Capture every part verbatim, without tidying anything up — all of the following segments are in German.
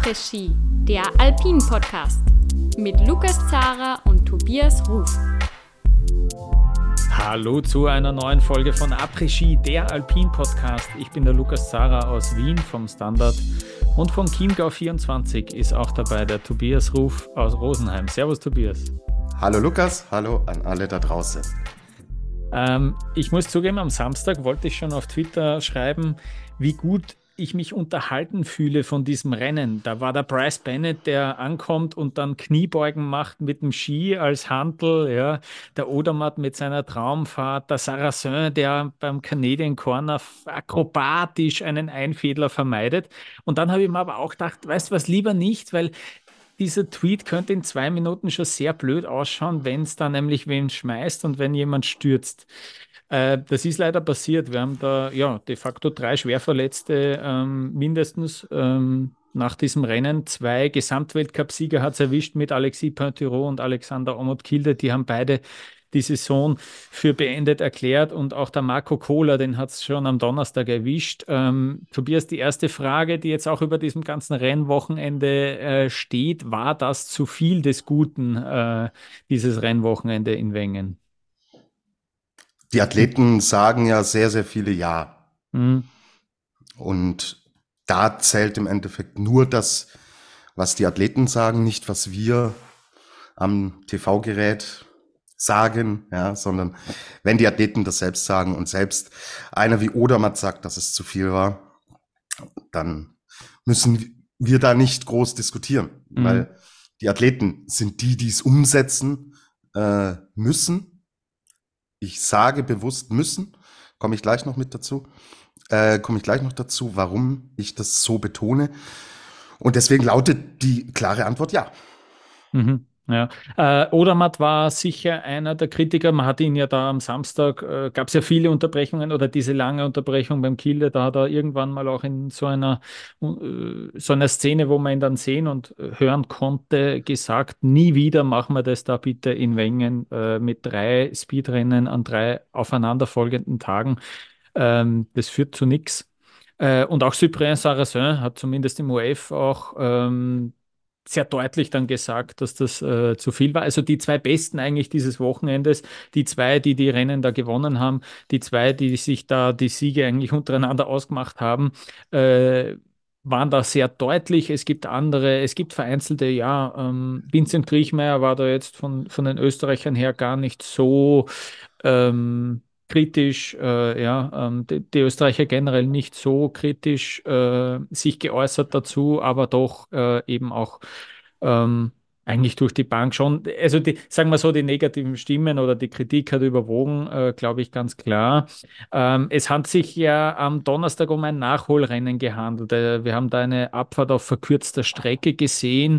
Après-Ski, der Alpin-Podcast mit Lukas Zara und Tobias Ruf. Hallo zu einer neuen Folge von Après-Ski, der Alpin-Podcast. Ich bin der Lukas Zara aus Wien vom Standard und von Chiemgau vierundzwanzig ist auch dabei der Tobias Ruf aus Rosenheim. Servus Tobias. Hallo Lukas, hallo an alle da draußen. Ähm, ich muss zugeben, am Samstag wollte ich schon auf Twitter schreiben, wie gut ich mich unterhalten fühle von diesem Rennen. Da war der Bryce Bennett, der ankommt und dann Kniebeugen macht mit dem Ski als Hantel, ja. Der Odermatt mit seiner Traumfahrt, der Sarrazin, der beim Canadian Corner akrobatisch einen Einfädler vermeidet. Und dann habe ich mir aber auch gedacht, weißt du was, lieber nicht, weil dieser Tweet könnte in zwei Minuten schon sehr blöd ausschauen, wenn es da nämlich wen schmeißt und wenn jemand stürzt. Äh, das ist leider passiert. Wir haben da ja de facto drei Schwerverletzte ähm, mindestens ähm, nach diesem Rennen. Zwei Gesamtweltcup-Sieger hat es erwischt mit Alexis Pinturault und Alexander Omot-Kilde. Die haben beide die Saison für beendet erklärt und auch der Marco Kohler, den hat es schon am Donnerstag erwischt. Ähm, Tobias, die erste Frage, die jetzt auch über diesem ganzen Rennwochenende äh, steht, war das zu viel des Guten, äh, dieses Rennwochenende in Wengen? Die Athleten sagen ja sehr, sehr viele Ja. Mhm. Und da zählt im Endeffekt nur das, was die Athleten sagen, nicht was wir am T V-Gerät sagen, ja, sondern wenn die Athleten das selbst sagen und selbst einer wie Odermatt sagt, dass es zu viel war, dann müssen wir da nicht groß diskutieren, Mhm. weil die Athleten sind die, die es umsetzen äh, müssen. Ich sage bewusst müssen, komme ich gleich noch mit dazu, äh, komme ich gleich noch dazu, warum ich das so betone. Und deswegen lautet die klare Antwort ja. Mhm. Ja, äh, Odermatt war sicher einer der Kritiker. Man hat ihn ja da am Samstag, äh, gab es ja viele Unterbrechungen oder diese lange Unterbrechung beim Kilde. Da hat er irgendwann mal auch in so einer, äh, so einer Szene, wo man ihn dann sehen und hören konnte, gesagt, nie wieder machen wir das da bitte in Wengen äh, mit drei Speedrennen an drei aufeinanderfolgenden Tagen. Ähm, das führt zu nichts. Äh, und auch Cyprien Sarrazin hat zumindest im O F auch ähm, sehr deutlich dann gesagt, dass das äh, zu viel war. Also die zwei Besten eigentlich dieses Wochenendes, die zwei, die die Rennen da gewonnen haben, die zwei, die sich da die Siege eigentlich untereinander ausgemacht haben, äh, waren da sehr deutlich. Es gibt andere, es gibt vereinzelte, ja, ähm, Vincent Kriechmeier war da jetzt von, von den Österreichern her gar nicht so ähm, kritisch, äh, ja, ähm, die, die Österreicher generell nicht so kritisch äh, sich geäußert dazu, aber doch äh, eben auch ähm, eigentlich durch die Bank schon, also die, sagen wir so, die negativen Stimmen oder die Kritik hat überwogen, äh, glaube ich, ganz klar. Ähm, es hat sich ja am Donnerstag um ein Nachholrennen gehandelt. Äh, wir haben da eine Abfahrt auf verkürzter Strecke gesehen.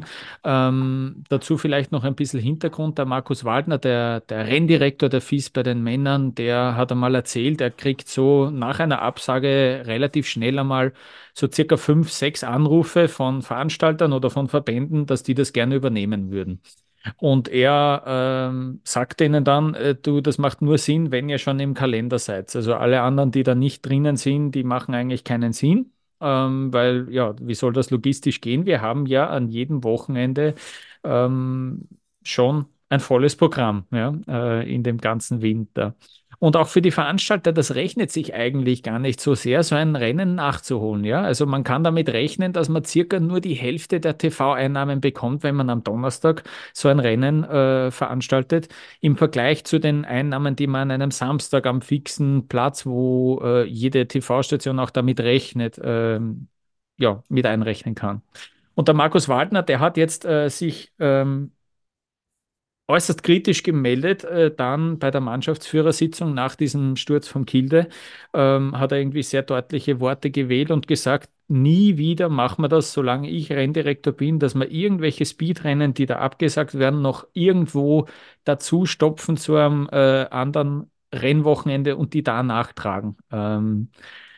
Ähm, dazu vielleicht noch ein bisschen Hintergrund. Der Markus Waldner, der, der Renndirektor der F I S bei den Männern, der hat einmal erzählt, er kriegt so nach einer Absage relativ schnell einmal so circa fünf, sechs Anrufe von Veranstaltern oder von Verbänden, dass die das gerne übernehmen würden. Und er ähm, sagt denen dann, äh, du, das macht nur Sinn, wenn ihr schon im Kalender seid. Also alle anderen, die da nicht drinnen sind, die machen eigentlich keinen Sinn. Ähm, weil, ja, wie soll das logistisch gehen? Wir haben ja an jedem Wochenende ähm, schon ein volles Programm, ja, äh, in dem ganzen Winter. Und auch für die Veranstalter, das rechnet sich eigentlich gar nicht so sehr, so ein Rennen nachzuholen. Ja? Also man kann damit rechnen, dass man circa nur die Hälfte der T V-Einnahmen bekommt, wenn man am Donnerstag so ein Rennen äh, veranstaltet, im Vergleich zu den Einnahmen, die man an einem Samstag am fixen Platz, wo äh, jede T V-Station auch damit rechnet, ähm, ja, mit einrechnen kann. Und der Markus Waldner, der hat jetzt äh, sich ähm, äußerst kritisch gemeldet, äh, dann bei der Mannschaftsführersitzung nach diesem Sturz vom Kilde, ähm, hat er irgendwie sehr deutliche Worte gewählt und gesagt, nie wieder machen wir das, solange ich Renndirektor bin, dass wir irgendwelche Speedrennen, die da abgesagt werden, noch irgendwo dazu stopfen zu einem äh, anderen Rennwochenende und die da nachtragen. Ähm,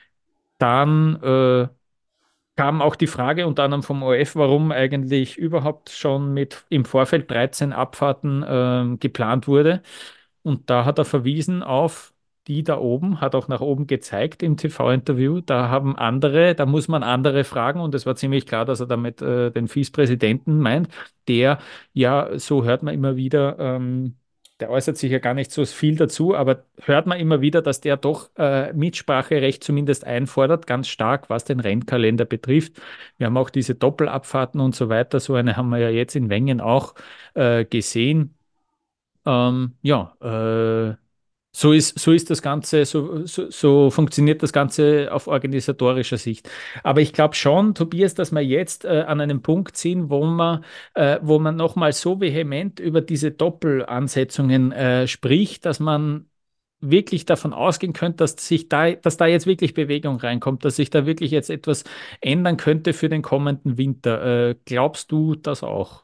dann äh, kam auch die Frage unter anderem vom O F, warum eigentlich überhaupt schon mit im Vorfeld dreizehn Abfahrten ähm, geplant wurde. Und da hat er verwiesen auf die da oben, hat auch nach oben gezeigt im T V-Interview. Da haben andere, da muss man andere fragen und es war ziemlich klar, dass er damit äh, den Vizepräsidenten meint, der ja, so hört man immer wieder, ähm, der äußert sich ja gar nicht so viel dazu, aber hört man immer wieder, dass der doch äh, Mitspracherecht zumindest einfordert, ganz stark, was den Rennkalender betrifft. Wir haben auch diese Doppelabfahrten und so weiter. So eine haben wir ja jetzt in Wengen auch äh, gesehen. Ähm, ja, äh, so ist, so ist das Ganze, so, so, so funktioniert das Ganze auf organisatorischer Sicht. Aber ich glaube schon, Tobias, dass wir jetzt äh, an einem Punkt sind, wo man, äh, wo man nochmal so vehement über diese Doppelansetzungen äh, spricht, dass man wirklich davon ausgehen könnte, dass sich da, dass da jetzt wirklich Bewegung reinkommt, dass sich da wirklich jetzt etwas ändern könnte für den kommenden Winter. Äh, glaubst du das auch?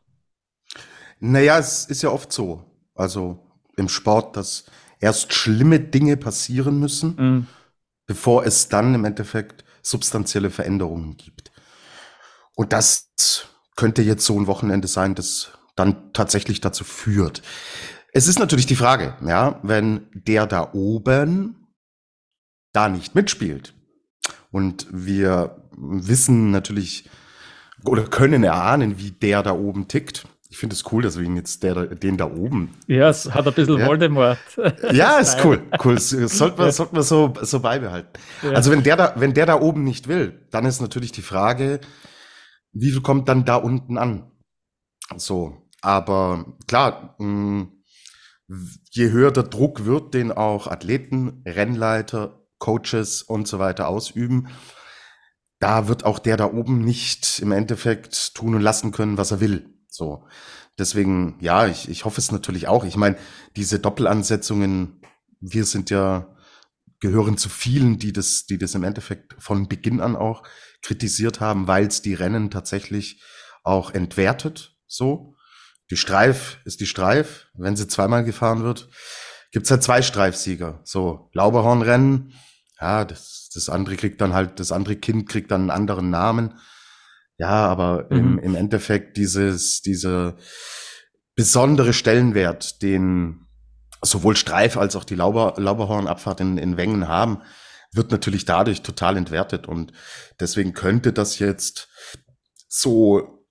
Naja, es ist ja oft so, also im Sport, dass erst schlimme Dinge passieren müssen, Mm, bevor es dann im Endeffekt substanzielle Veränderungen gibt. Und das könnte jetzt so ein Wochenende sein, das dann tatsächlich dazu führt. Es ist natürlich die Frage, ja, wenn der da oben da nicht mitspielt und wir wissen natürlich oder können erahnen, wie der da oben tickt. Ich finde es cool, dass wir ihn jetzt der, den da oben. ja, es hat ein bisschen Ja. Voldemort. Ja, ist cool, cool. Das sollten wir, sollten wir so, so beibehalten. Ja. Also wenn der da, wenn der da oben nicht will, dann ist natürlich die Frage, wie viel kommt dann da unten an? So, aber klar, mh, je höher der Druck wird, den auch Athleten, Rennleiter, Coaches und so weiter ausüben, da wird auch der da oben nicht im Endeffekt tun und lassen können, was er will. So, deswegen, ja, ich, ich hoffe es natürlich auch. Ich meine, diese Doppelansetzungen, wir sind ja, gehören zu vielen, die das, die das im Endeffekt von Beginn an auch kritisiert haben, weil es die Rennen tatsächlich auch entwertet. So, die Streif ist die Streif. Wenn sie zweimal gefahren wird, gibt's halt zwei Streifsieger. So, Lauberhornrennen, ja, das, das andere kriegt dann halt, das andere Kind kriegt dann einen anderen Namen. Ja, aber Mhm. im, im Endeffekt dieses, dieser besondere Stellenwert, den sowohl Streif als auch die Lauber, Lauberhornabfahrt in, in Wengen haben, wird natürlich dadurch total entwertet. Und deswegen könnte das jetzt so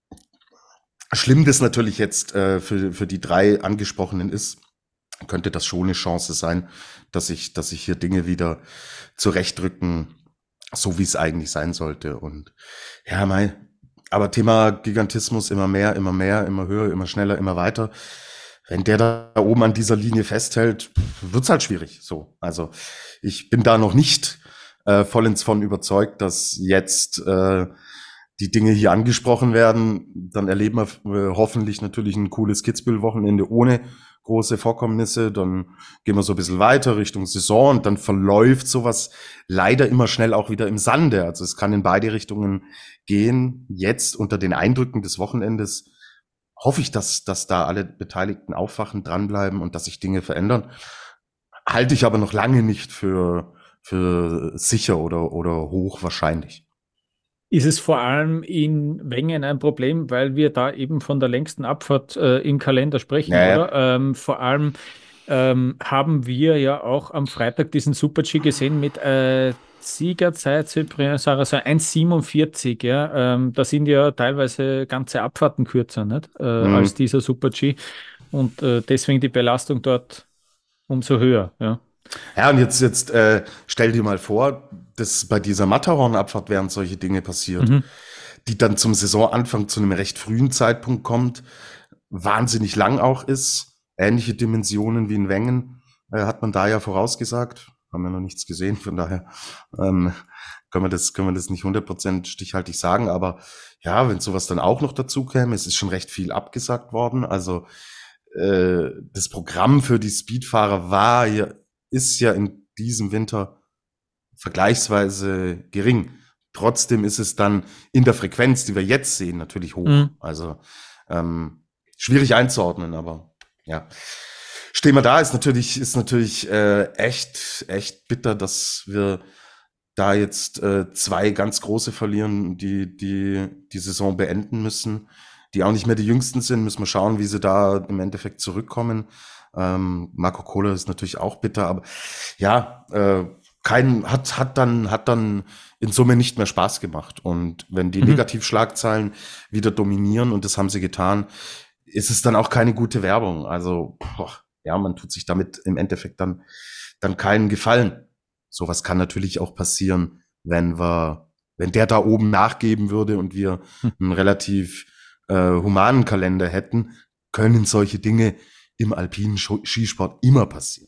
schlimm das natürlich jetzt äh, für, für die drei Angesprochenen ist, könnte das schon eine Chance sein, dass sich, dass sich hier Dinge wieder zurechtrücken, so wie es eigentlich sein sollte. Und ja, mei, aber Thema Gigantismus immer mehr, immer mehr, immer höher, immer schneller, immer weiter. Wenn der da oben an dieser Linie festhält, wird's halt schwierig. So, also ich bin da noch nicht äh, vollends von überzeugt, dass jetzt äh, die Dinge hier angesprochen werden. Dann erleben wir äh, hoffentlich natürlich ein cooles Kitzbühel-Wochenende ohne große Vorkommnisse. Dann gehen wir so ein bisschen weiter Richtung Saison und dann verläuft sowas leider immer schnell auch wieder im Sande. Also es kann in beide Richtungen gehen. Jetzt unter den Eindrücken des Wochenendes hoffe ich, dass, dass da alle Beteiligten aufwachen, dranbleiben und dass sich Dinge verändern. Halte ich aber noch lange nicht für, für sicher oder, oder hochwahrscheinlich. Ist es vor allem in Wengen ein Problem, weil wir da eben von der längsten Abfahrt äh, im Kalender sprechen, Ja, ja. oder? Ähm, vor allem ähm, haben wir ja auch am Freitag diesen Super-G gesehen mit äh, Siegerzeit, Cyprien Sarrazin eins siebenundvierzig, ja. Ähm, da sind ja teilweise ganze Abfahrten kürzer, nicht? Äh, Mhm. als dieser Super-G. Und äh, deswegen die Belastung dort umso höher, ja. Ja, und jetzt, jetzt äh, stell dir mal vor, dass bei dieser Matterhorn-Abfahrt wären solche Dinge passiert, Mhm. die dann zum Saisonanfang zu einem recht frühen Zeitpunkt kommt, wahnsinnig lang auch ist, ähnliche Dimensionen wie in Wengen, äh, hat man da ja vorausgesagt, haben wir noch nichts gesehen, von daher ähm, können wir das, können wir das nicht hundert Prozent stichhaltig sagen, aber ja, wenn sowas dann auch noch dazu käme, es ist schon recht viel abgesagt worden, also äh, das Programm für die Speedfahrer war ja, ist ja in diesem Winter vergleichsweise gering. Trotzdem ist es dann in der Frequenz, die wir jetzt sehen, natürlich hoch. Mhm. Also ähm, schwierig einzuordnen, aber ja. Stehen wir da, ist natürlich, ist natürlich äh, echt, echt bitter, dass wir da jetzt äh, zwei ganz große verlieren, die, die die Saison beenden müssen, die auch nicht mehr die jüngsten sind, müssen wir schauen, wie sie da im Endeffekt zurückkommen. Ähm, Marco Kohler ist natürlich auch bitter, aber ja, äh, kein, hat, hat dann, hat dann in Summe nicht mehr Spaß gemacht. Und wenn die Mhm. Negativschlagzeilen wieder dominieren, und das haben sie getan, ist es dann auch keine gute Werbung. Also, boah, ja, man tut sich damit im Endeffekt dann, dann keinen Gefallen. Sowas kann natürlich auch passieren, wenn wir, wenn der da oben nachgeben würde und wir Hm. einen relativ äh, humanen Kalender hätten, können solche Dinge im alpinen Scho- Skisport immer passieren.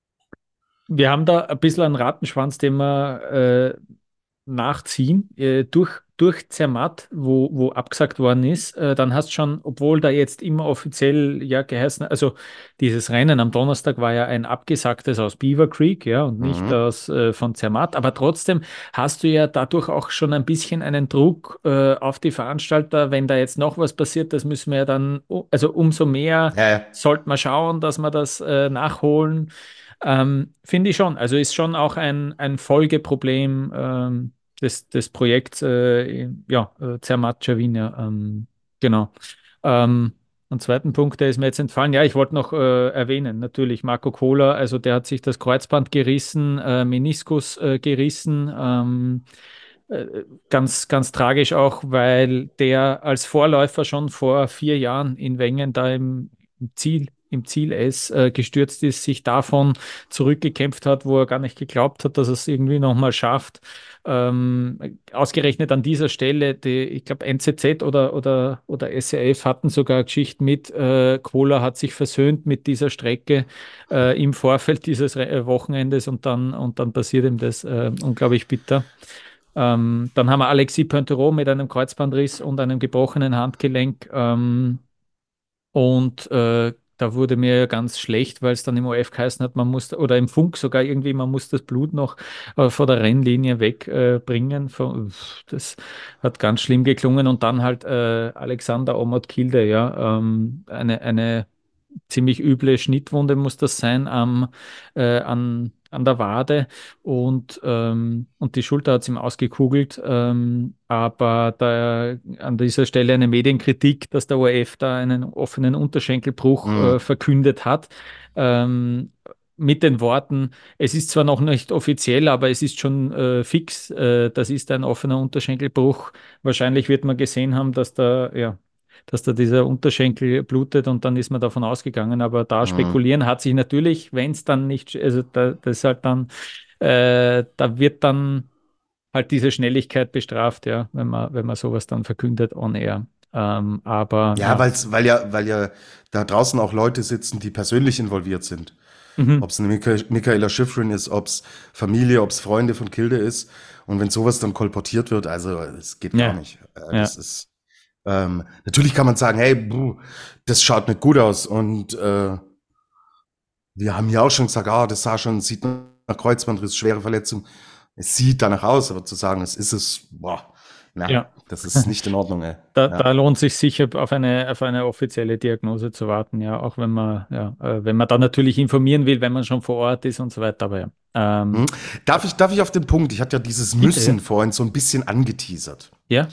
Wir haben da ein bisschen einen Rattenschwanz, den wir äh, nachziehen, äh, durch, durch Zermatt, wo, wo abgesagt worden ist. Äh, dann hast schon, obwohl da jetzt immer offiziell ja geheißen, also dieses Rennen am Donnerstag war ja ein abgesagtes aus Beaver Creek, ja, und nicht Mhm. aus äh, von Zermatt, aber trotzdem hast du ja dadurch auch schon ein bisschen einen Druck äh, auf die Veranstalter, wenn da jetzt noch was passiert, das müssen wir ja dann, also umso mehr Ja, ja. sollte man schauen, dass wir das äh, nachholen. Ähm, finde ich schon. Also ist schon auch ein, ein Folgeproblem ähm, des, des Projekts, äh, ja, äh, Zermatt Cervinia. Ähm, genau. Ähm, einen zweiten Punkt, der ist mir jetzt entfallen. Ja, ich wollte noch äh, erwähnen, natürlich Marco Kohler, also der hat sich das Kreuzband gerissen, äh, Meniskus äh, gerissen. Ähm, äh, ganz, ganz tragisch auch, weil der als Vorläufer schon vor vier Jahren in Wengen da im, im Ziel, im Ziel S äh, gestürzt ist, sich davon zurückgekämpft hat, wo er gar nicht geglaubt hat, dass er es irgendwie nochmal schafft. Ähm, ausgerechnet an dieser Stelle, die, ich glaube, N Z Z oder, oder, oder S R F hatten sogar Geschichten mit, äh, Kohler hat sich versöhnt mit dieser Strecke äh, im Vorfeld dieses Re Wochenendes und dann, und dann passiert ihm das äh, unglaublich bitter. Ähm, dann haben wir Alexis Pointerot mit einem Kreuzbandriss und einem gebrochenen Handgelenk. Ähm, und äh, da wurde mir ganz schlecht, weil es dann im O F geheißen hat, man muss, oder im Funk sogar irgendwie, man muss das Blut noch äh, vor der Rennlinie wegbringen. Äh, bringen. Von- pff, das hat ganz schlimm geklungen. Und dann halt äh, Alexander Omot-Kilde, ja, ähm, eine, eine ziemlich üble Schnittwunde muss das sein am, äh, an, an der Wade und, ähm, und die Schulter hat es ihm ausgekugelt. Ähm, aber da an dieser Stelle eine Medienkritik, dass der O R F da einen offenen Unterschenkelbruch äh, Mhm. verkündet hat. Ähm, mit den Worten, es ist zwar noch nicht offiziell, aber es ist schon äh, fix, äh, das ist ein offener Unterschenkelbruch. Wahrscheinlich wird man gesehen haben, dass da, ja, dass da dieser Unterschenkel blutet und dann ist man davon ausgegangen. Aber da Mhm. spekulieren hat sich natürlich, wenn es dann nicht, also da, das ist halt dann, äh, da wird dann halt diese Schnelligkeit bestraft, ja, wenn man, wenn man sowas dann verkündet on air. Ähm, aber Ja, ja. weil's, weil ja, weil ja da draußen auch Leute sitzen, die persönlich involviert sind. Mhm. Ob es eine Micha Michaela Schifrin ist, ob es Familie, ob es Freunde von Kilde ist. Und wenn sowas dann kolportiert wird, also es geht gar Ja, nicht. Äh, ja. Das ist ähm, natürlich kann man sagen, hey, buh, das schaut nicht gut aus. Und äh, wir haben ja auch schon gesagt, ah, das sah schon, sieht nach Kreuzbandriss, schwere Verletzung. Es sieht danach aus, aber zu sagen, es ist es, boah, na, Ja. das ist nicht in Ordnung, ey. Da, da Ja. lohnt sich sicher auf eine, auf eine offizielle Diagnose zu warten, ja, auch wenn man, ja, äh, wenn man dann natürlich informieren will, wenn man schon vor Ort ist und so weiter, aber ja. Ähm, Hm. Darf ich, darf ich auf den Punkt? Ich hatte ja dieses bitte, ja. Müssen vorhin so ein bisschen angeteasert. Ja,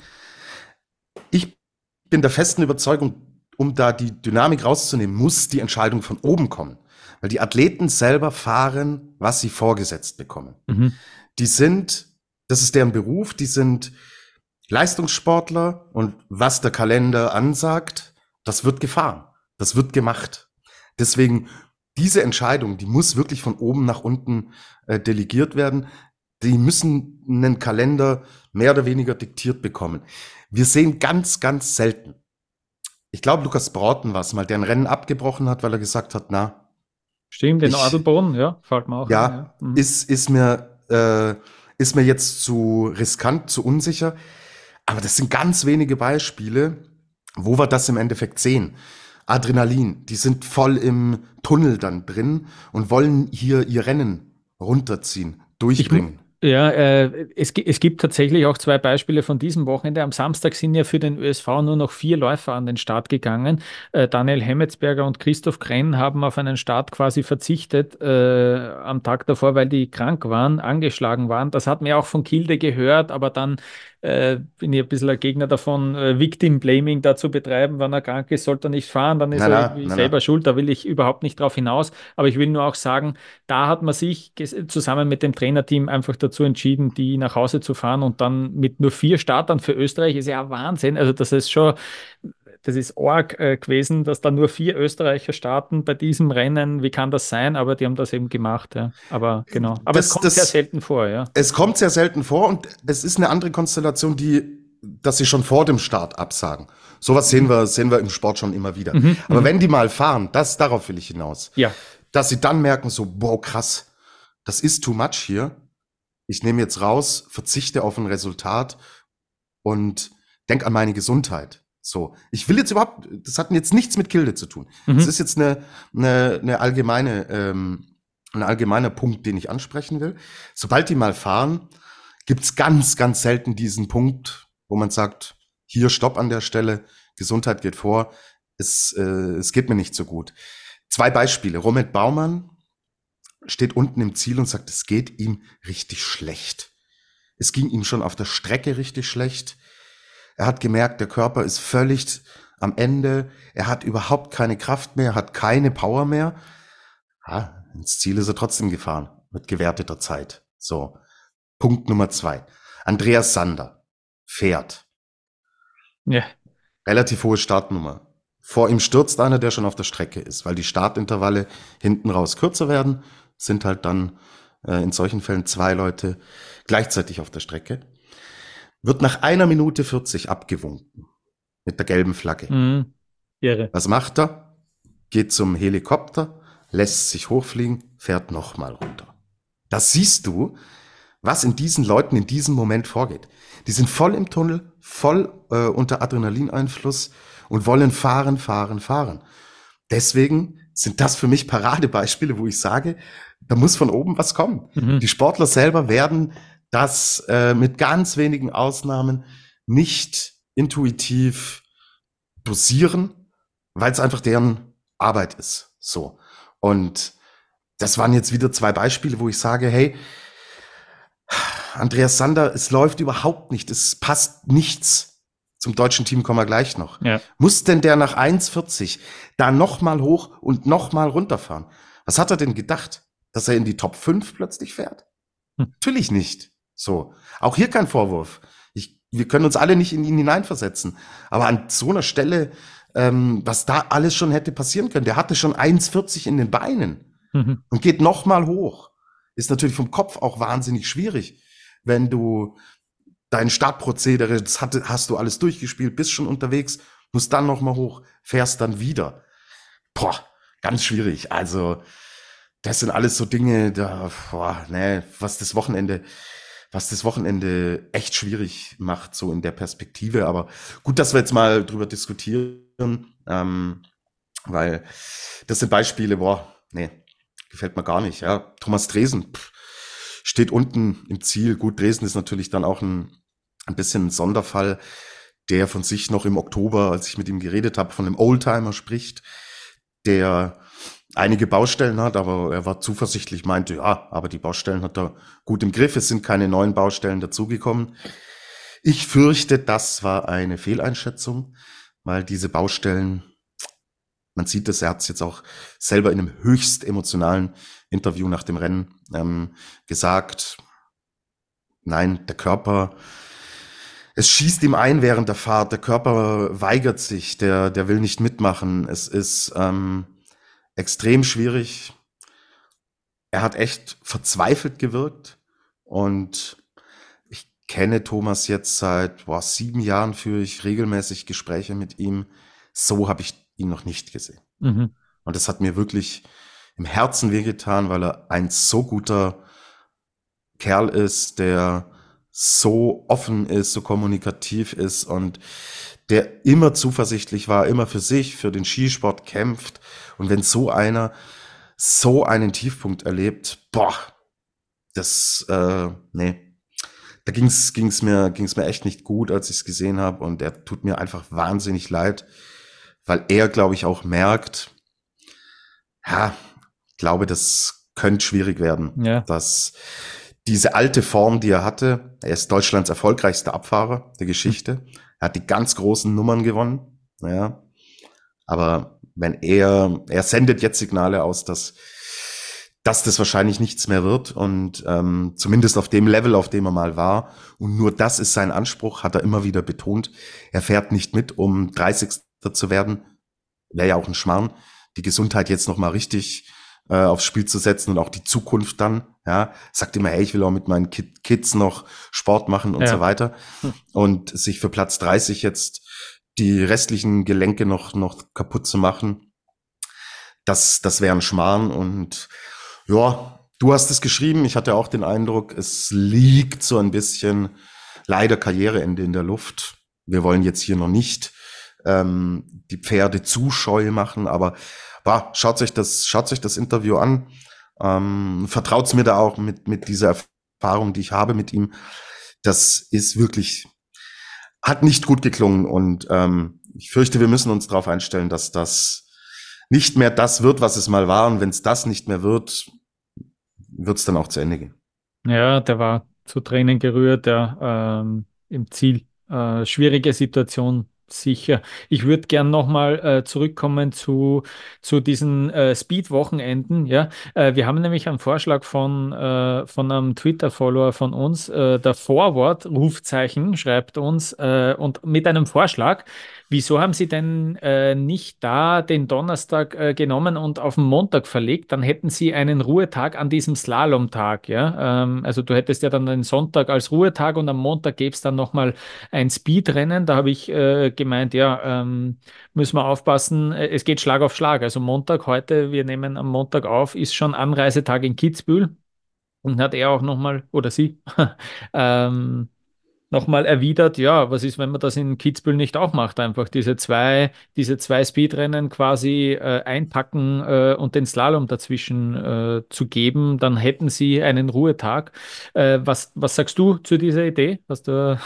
Ich bin der festen Überzeugung, um da die Dynamik rauszunehmen, muss die Entscheidung von oben kommen. Weil die Athleten selber fahren, was sie vorgesetzt bekommen. mhm. Die sind, das ist deren Beruf, die sind Leistungssportler und was der Kalender ansagt, das wird gefahren. Das wird gemacht. Deswegen, diese Entscheidung, die muss wirklich von oben nach unten äh, delegiert werden. Die müssen einen Kalender mehr oder weniger diktiert bekommen. Wir sehen ganz, ganz selten. Ich glaube, Lukas Broughton war es mal, der ein Rennen abgebrochen hat, weil er gesagt hat, na, Stimmt, in ich, Adelboden, ja, fällt mir auch ein, ja. ja, Mhm. ist, ist mir, äh, ist mir jetzt zu riskant, zu unsicher. Aber das sind ganz wenige Beispiele, wo wir das im Endeffekt sehen. Adrenalin, die sind voll im Tunnel dann drin und wollen hier ihr Rennen runterziehen, Ich, mu- durchbringen. Ja, äh, es, gi- es gibt tatsächlich auch zwei Beispiele von diesem Wochenende. Am Samstag sind ja für den Ö S V nur noch vier Läufer an den Start gegangen. Äh, Daniel Hemmetsberger und Christoph Krenn haben auf einen Start quasi verzichtet äh, am Tag davor, weil die krank waren, angeschlagen waren. Das hat man ja auch von Kilde gehört, aber dann äh, bin ich ein bisschen ein Gegner davon, äh, Victim Blaming da zu betreiben. Wenn er krank ist, sollte er nicht fahren, dann ist Na, er na, irgendwie na, selber na. schuld. Da will ich überhaupt nicht drauf hinaus. Aber ich will nur auch sagen, da hat man sich ges- zusammen mit dem Trainerteam einfach dazu entschieden, die nach Hause zu fahren und dann mit nur vier Startern für Österreich ist ja Wahnsinn. Also das ist schon, das ist arg äh, gewesen, dass da nur vier Österreicher starten bei diesem Rennen. Wie kann das sein? Aber die haben das eben gemacht, ja. Aber genau. Aber es Das, kommt sehr das, selten vor, ja. es kommt sehr selten vor und es ist eine andere Konstellation, die, dass sie schon vor dem Start absagen. Sowas sehen wir, sehen wir im Sport schon immer wieder. Mhm, Aber mhm. wenn die mal fahren, das, darauf will ich hinaus, Ja. dass sie dann merken so, boah, krass, das ist too much hier. Ich nehme jetzt raus, verzichte auf ein Resultat und denk an meine Gesundheit. So, ich will jetzt überhaupt, das hat jetzt nichts mit Kilde zu tun. Mhm. Das ist jetzt eine, eine, eine allgemeine, ähm, ein allgemeiner Punkt, den ich ansprechen will. Sobald die mal fahren, gibt's ganz, ganz selten diesen Punkt, wo man sagt, hier Stopp an der Stelle, Gesundheit geht vor, es, äh, es geht mir nicht so gut. Zwei Beispiele. Romet Baumann steht unten im Ziel und sagt, es geht ihm richtig schlecht. Es ging ihm schon auf der Strecke richtig schlecht. Er hat gemerkt, der Körper ist völlig am Ende. Er hat überhaupt keine Kraft mehr, hat keine Power mehr. Ja, ins Ziel ist er trotzdem gefahren mit gewerteter Zeit. So, Punkt Nummer zwei. Andreas Sander fährt. Ja. Relativ hohe Startnummer. Vor ihm stürzt einer, der schon auf der Strecke ist, weil die Startintervalle hinten raus kürzer werden, sind halt dann äh, in solchen Fällen zwei Leute gleichzeitig auf der Strecke. Wird nach einer Minute vierzig abgewunken mit der gelben Flagge. Mhm. Irre. Was macht er? Geht zum Helikopter, lässt sich hochfliegen, fährt nochmal runter. Das siehst du, was in diesen Leuten in diesem Moment vorgeht. Die sind voll im Tunnel, voll äh, unter Adrenalineinfluss und wollen fahren, fahren, fahren. Deswegen sind das für mich Paradebeispiele, wo ich sage, da muss von oben was kommen. Mhm. Die Sportler selber werden das äh, mit ganz wenigen Ausnahmen nicht intuitiv dosieren, weil es einfach deren Arbeit ist. So. Und das waren jetzt wieder zwei Beispiele, wo ich sage, hey, Andreas Sander, es läuft überhaupt nicht, es passt nichts. Zum deutschen Team kommen wir gleich noch. Ja. Muss denn der nach eins vierzig da nochmal hoch und nochmal runterfahren? Was hat er denn gedacht? Dass er in die Top fünf plötzlich fährt? Hm. Natürlich nicht. So. Auch hier kein Vorwurf. Ich, wir können uns alle nicht in ihn hineinversetzen. Aber an so einer Stelle, ähm, was da alles schon hätte passieren können, der hatte schon eins vierzig in den Beinen Mhm. und geht nochmal hoch. Ist natürlich vom Kopf auch wahnsinnig schwierig, wenn du dein Startprozedere, das hatte, hast du alles durchgespielt, bist schon unterwegs, musst dann nochmal hoch, fährst dann wieder. Boah, ganz schwierig. Also, das sind alles so Dinge, da, boah, ne, was das Wochenende, was das Wochenende echt schwierig macht, so in der Perspektive. Aber gut, dass wir jetzt mal drüber diskutieren, ähm, weil das sind Beispiele, boah, nee, gefällt mir gar nicht. Ja, Thomas Dresen pff, steht unten im Ziel. Gut, Dresden ist natürlich dann auch ein, ein bisschen ein Sonderfall, der von sich noch im Oktober, als ich mit ihm geredet habe, von einem Oldtimer spricht, der einige Baustellen hat, aber er war zuversichtlich, meinte, ja, aber die Baustellen hat er gut im Griff. Es sind keine neuen Baustellen dazugekommen. Ich fürchte, das war eine Fehleinschätzung, weil diese Baustellen, man sieht es, er hat es jetzt auch selber in einem höchst emotionalen Interview nach dem Rennen ähm, gesagt, nein, der Körper, es schießt ihm ein während der Fahrt, der Körper weigert sich, der, der will nicht mitmachen. Es ist ähm, extrem schwierig. Er hat echt verzweifelt gewirkt und ich kenne Thomas jetzt seit boah, sieben Jahren, führe ich regelmäßig Gespräche mit ihm. So habe ich ihn noch nicht gesehen. Mhm. Und das hat mir wirklich im Herzen wehgetan, weil er ein so guter Kerl ist, der so offen ist, so kommunikativ ist und der immer zuversichtlich war, immer für sich, für den Skisport kämpft. Und wenn so einer so einen Tiefpunkt erlebt, boah, das, äh, nee, da ging's, ging's mir, ging's mir echt nicht gut, als ich es gesehen habe. Und er tut mir einfach wahnsinnig leid, weil er, glaube ich, auch merkt, ja, ich glaube, das könnte schwierig werden, Ja. dass diese alte Form, die er hatte, er ist Deutschlands erfolgreichster Abfahrer der Geschichte, er hat die ganz großen Nummern gewonnen, ja, aber wenn er, er sendet jetzt Signale aus, dass, dass das wahrscheinlich nichts mehr wird und ähm, zumindest auf dem Level, auf dem er mal war, und nur das ist sein Anspruch, hat er immer wieder betont, er fährt nicht mit, um dreißigster zu werden, wäre ja auch ein Schmarrn, die Gesundheit jetzt noch mal richtig äh, aufs Spiel zu setzen und auch die Zukunft dann, ja, sagt immer, hey, ich will auch mit meinen Kid- Kids noch Sport machen und Ja. so weiter und sich für Platz dreißig jetzt die restlichen Gelenke noch noch kaputt zu machen, das das wäre ein Schmarrn. Und ja, du hast es geschrieben, ich hatte auch den Eindruck, es liegt so ein bisschen leider Karriereende in der Luft. Wir wollen jetzt hier noch nicht ähm, die Pferde zu scheu machen, aber bah, schaut euch das, schaut euch das Interview an. Ähm, vertraut's mir da auch mit mit dieser Erfahrung, die ich habe mit ihm. Das ist wirklich, hat nicht gut geklungen und ähm, ich fürchte, wir müssen uns darauf einstellen, dass das nicht mehr das wird, was es mal war. Und wenn es das nicht mehr wird, wird es dann auch zu Ende gehen. Ja, der war zu Tränen gerührt, der ähm, im Ziel. Äh, schwierige Situation, sicher. Ich würde gern nochmal äh, zurückkommen zu, zu diesen äh, Speed-Wochenenden. Ja? Äh, wir haben nämlich einen Vorschlag von, äh, von einem Twitter-Follower von uns, äh, der Forward, Rufzeichen, schreibt uns äh, und mit einem Vorschlag. Wieso haben Sie denn äh, nicht da den Donnerstag äh, genommen und auf den Montag verlegt? Dann hätten Sie einen Ruhetag an diesem Slalomtag, ja. Ähm, also du hättest ja dann den Sonntag als Ruhetag und am Montag gäbe es dann nochmal ein Speedrennen. Da habe ich äh, gemeint, ja, ähm, müssen wir aufpassen, äh, es geht Schlag auf Schlag. Also Montag heute, wir nehmen am Montag auf, ist schon Anreisetag in Kitzbühel. Und hat er auch nochmal, oder sie, ähm, nochmal erwidert, ja, was ist, wenn man das in Kitzbühel nicht auch macht? Einfach diese zwei, diese zwei Speedrennen quasi äh, einpacken äh, und den Slalom dazwischen äh, zu geben, dann hätten sie einen Ruhetag. Äh, was, was sagst du zu dieser Idee? Hast du,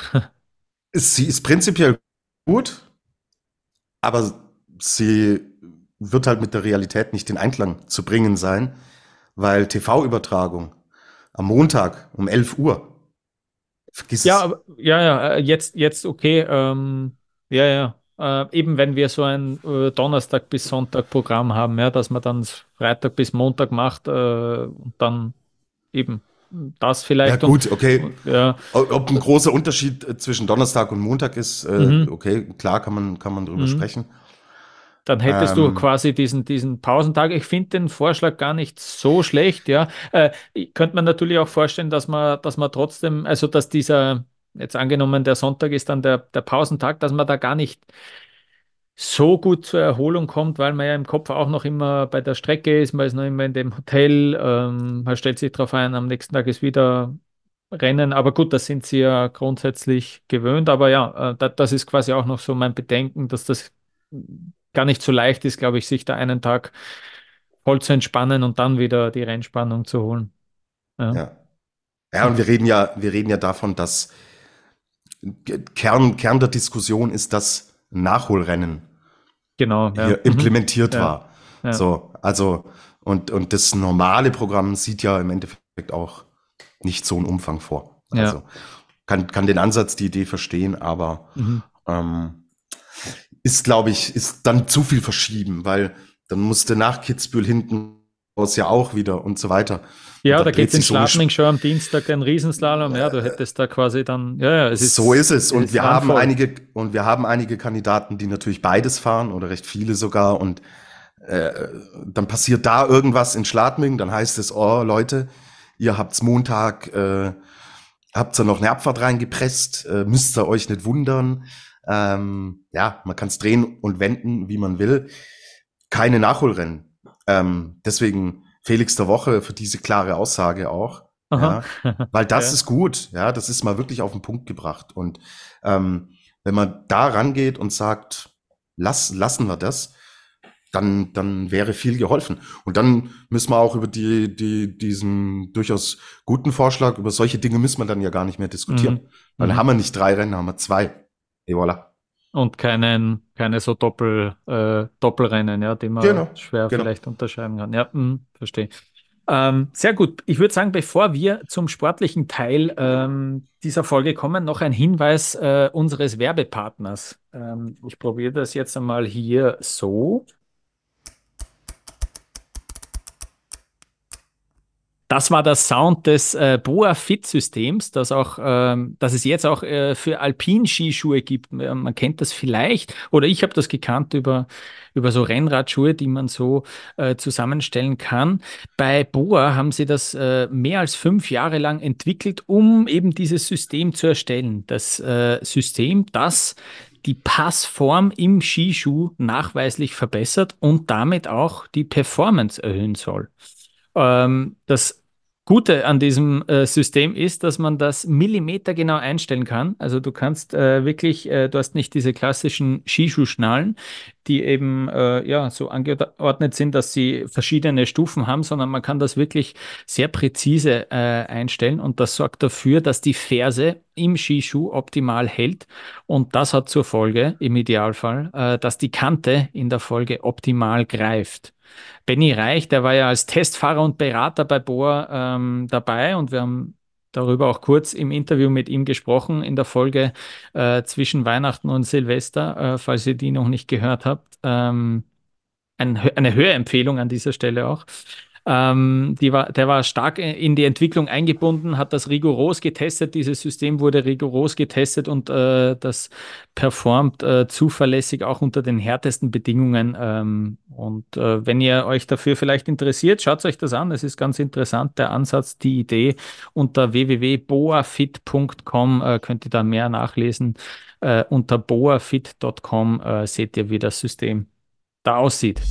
Sie ist prinzipiell gut, aber sie wird halt mit der Realität nicht in Einklang zu bringen sein, weil T V-Übertragung am Montag um elf Uhr, vergiss ja, es. aber- ja, ja, äh, jetzt, jetzt okay, ähm, ja, ja. Äh, eben wenn wir so ein äh, Donnerstag bis Sonntag Programm haben, ja, dass man dann Freitag bis Montag macht äh, und dann eben das Ja vielleicht und gut, okay. ja, Ob ein großer Unterschied äh, zwischen Donnerstag und Montag ist, äh, mhm, okay, klar kann man, kann man drüber mhm. sprechen. Dann hättest du Ähm, quasi diesen, diesen Pausentag. Ich finde den Vorschlag gar nicht so schlecht, ja. Äh, ich könnte man natürlich auch vorstellen, dass man, dass man trotzdem, also dass dieser, jetzt angenommen, der Sonntag ist dann der, der Pausentag, dass man da gar nicht so gut zur Erholung kommt, weil man ja im Kopf auch noch immer bei der Strecke ist, man ist noch immer in dem Hotel, ähm, man stellt sich darauf ein, am nächsten Tag ist wieder Rennen, aber gut, das sind sie ja grundsätzlich gewöhnt, aber ja, äh, da, das ist quasi auch noch so mein Bedenken, dass das gar nicht so leicht ist, glaube ich, sich da einen Tag voll zu entspannen und dann wieder die Rennspannung zu holen. Ja, ja. Ja, und wir reden ja, wir reden ja davon, dass Kern, Kern der Diskussion ist, dass ein Nachholrennen genau, ja. hier Mhm. implementiert Ja, war. ja, So, also, und, und das normale Programm sieht ja im Endeffekt auch nicht so einen Umfang vor. ja. Also, kann, kann den Ansatz, die Idee verstehen, aber Mhm. ähm, ist, glaube ich, ist dann zu viel verschieben, weil dann musste nach Kitzbühel hinten raus ja auch wieder und so weiter. Und Ja, da da geht dreht es in sich so ein Schladming schon am Dienstag ein Riesenslalom. Ja, du hättest da quasi dann, ja, ja, es So ist, ist es. es Und ist wir haben randvoll. einige, und wir haben einige Kandidaten, die natürlich beides fahren oder recht viele sogar. Und äh, dann passiert da irgendwas in Schladming, dann heißt es, oh Leute, ihr habt's Montag, äh, habt ihr noch eine Abfahrt reingepresst, äh, müsst ihr euch nicht wundern. Ähm, ja, man kann es drehen und wenden, wie man will. Keine Nachholrennen. Ähm, deswegen Felix der Woche für diese klare Aussage auch. Aha. Ja, weil das Ja. ist gut. Ja, das ist mal wirklich auf den Punkt gebracht. Und ähm, wenn man da rangeht und sagt, lass, lassen wir das, dann, dann wäre viel geholfen. Und dann müssen wir auch über die, die, diesen durchaus guten Vorschlag, über solche Dinge müssen wir dann ja gar nicht mehr diskutieren. Mhm. Weil dann Mhm. haben wir nicht drei Rennen, haben wir zwei. Et voilà. Und keinen, keine so Doppel, äh, Doppelrennen, ja, die man Genau, schwer genau. vielleicht unterscheiden kann. Ja, mh, verstehe. Ähm, sehr gut. Ich würde sagen, bevor wir zum sportlichen Teil ähm, dieser Folge kommen, noch ein Hinweis äh, unseres Werbepartners. Ähm, ich probiere das jetzt einmal hier so. Das war der Sound des äh, Boa Fit Systems, das auch, ähm, das es jetzt auch äh, für Alpin-Skischuhe gibt. Äh, Man kennt das vielleicht, oder ich habe das gekannt über, über so Rennradschuhe, die man so äh, zusammenstellen kann. Bei Boa haben sie das äh, mehr als fünf Jahre lang entwickelt, um eben dieses System zu erstellen. Das äh, System, das die Passform im Skischuh nachweislich verbessert und damit auch die Performance erhöhen soll. Ähm, das Gute an diesem äh, System ist, dass man das millimetergenau einstellen kann. Also du kannst äh, wirklich, äh, du hast nicht diese klassischen Skischuhschnallen, die eben äh, ja, so angeordnet sind, dass sie verschiedene Stufen haben, sondern man kann das wirklich sehr präzise äh, einstellen und das sorgt dafür, dass die Ferse im Skischuh optimal hält und das hat zur Folge, im Idealfall, äh, dass die Kante in der Folge optimal greift. Benny Reich, der war ja als Testfahrer und Berater bei Boa ähm, dabei und wir haben darüber auch kurz im Interview mit ihm gesprochen in der Folge äh, zwischen Weihnachten und Silvester, äh, falls ihr die noch nicht gehört habt. Ähm, ein, eine Hörempfehlung an dieser Stelle auch. Ähm, die war, der war stark in die Entwicklung eingebunden, hat das rigoros getestet. Dieses System wurde rigoros getestet und äh, das performt äh, zuverlässig auch unter den härtesten Bedingungen. Ähm, und äh, wenn ihr euch dafür vielleicht interessiert, schaut euch das an. Es ist ganz interessant, der Ansatz, die Idee. Unter w w w punkt boafit punkt com äh, könnt ihr da mehr nachlesen. Äh, unter boafit punkt com äh, seht ihr, wie das System da aussieht.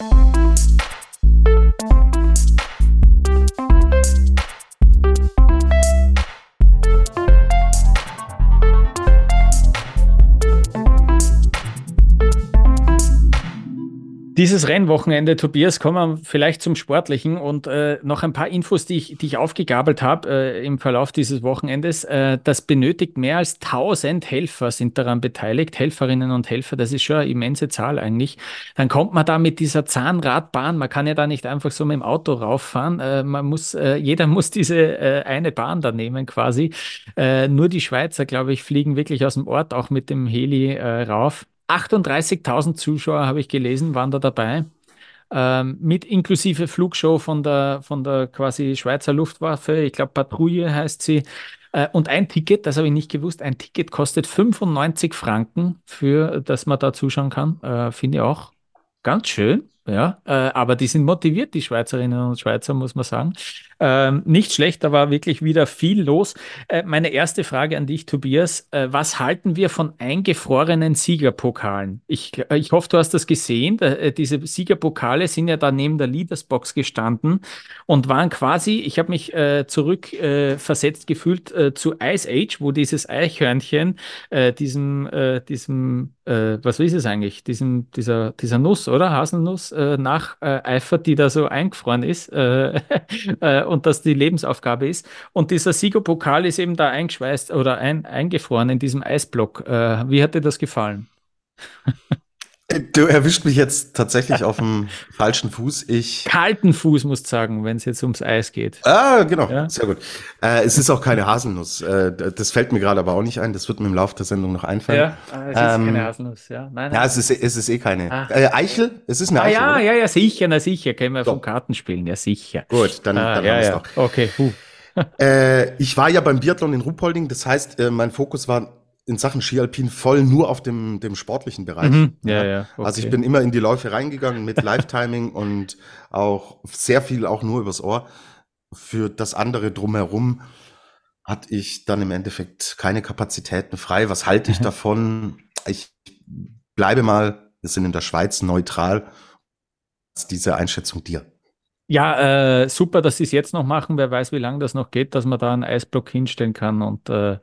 Dieses Rennwochenende, Tobias, kommen wir vielleicht zum Sportlichen und äh, noch ein paar Infos, die ich, die ich aufgegabelt habe äh, im Verlauf dieses Wochenendes. Äh, das benötigt mehr als tausend Helfer sind daran beteiligt, Helferinnen und Helfer. Das ist schon eine immense Zahl eigentlich. Dann kommt man da mit dieser Zahnradbahn. Man kann ja da nicht einfach so mit dem Auto rauffahren. Äh, man muss, äh, jeder muss diese äh, eine Bahn da nehmen quasi. Äh, nur die Schweizer, glaube ich, fliegen wirklich aus dem Ort auch mit dem Heli äh, rauf. achtunddreißigtausend Zuschauer, habe ich gelesen, waren da dabei. Ähm, mit inklusive Flugshow von der, von der quasi Schweizer Luftwaffe. Ich glaube, Patrouille heißt sie. Äh, und ein Ticket, das habe ich nicht gewusst, ein Ticket kostet fünfundneunzig Franken, für das man da zuschauen kann. Äh, finde ich auch ganz schön. Ja, äh, aber die sind motiviert, die Schweizerinnen und Schweizer, muss man sagen. Ähm, nicht schlecht, da war wirklich wieder viel los. Äh, meine erste Frage an dich, Tobias. Äh, was halten wir von eingefrorenen Siegerpokalen? Ich, äh, ich hoffe, du hast das gesehen. Da, äh, diese Siegerpokale sind ja da neben der Leadersbox gestanden und waren quasi, ich habe mich äh, zurück äh, versetzt gefühlt äh, zu Ice Age, wo dieses Eichhörnchen äh, diesem, äh, diesem äh, was ist es eigentlich? Diesem, dieser, dieser Nuss, oder? Haselnuss äh, nacheifert, die da so eingefroren ist äh, äh, und das die Lebensaufgabe ist. Und dieser Siegerpokal ist eben da eingeschweißt oder ein, eingefroren in diesem Eisblock. Äh, wie hat dir das gefallen? Du erwischt mich jetzt tatsächlich auf dem falschen Fuß. Ich. Kalten Fuß, musst du sagen, wenn es jetzt ums Eis geht. Ah, genau, Ja? sehr gut. Äh, es ist auch keine Haselnuss. Äh, das fällt mir gerade aber auch nicht ein. Das wird mir im Laufe der Sendung noch einfallen. Ja, ah, es ist Ähm, keine Haselnuss, ja. Nein, Ja, nein. es ist, es ist eh keine. Ah. Äh, Eichel? Es ist eine Ah Eichel, ja, oder? ja, ja, sicher, na sicher, kennen wir So. vom Kartenspielen, ja sicher. Gut, dann, Ah, dann ja, haben wir es ja. doch. Okay, huh. Äh, ich war ja beim Biathlon in Ruhpolding. Das heißt, äh, mein Fokus war in Sachen Skialpin voll nur auf dem, dem sportlichen Bereich. Mhm. Ja, ja, okay. Also ich bin immer in die Läufe reingegangen mit Live-Timing und auch sehr viel auch nur übers Ohr. Für das andere drumherum hatte ich dann im Endeffekt keine Kapazitäten frei. Was halte ich davon? Ich bleibe mal, wir sind in der Schweiz, neutral. Diese Einschätzung dir. Ja, äh, super, dass sie es jetzt noch machen. Wer weiß, wie lange das noch geht, dass man da einen Eisblock hinstellen kann und äh,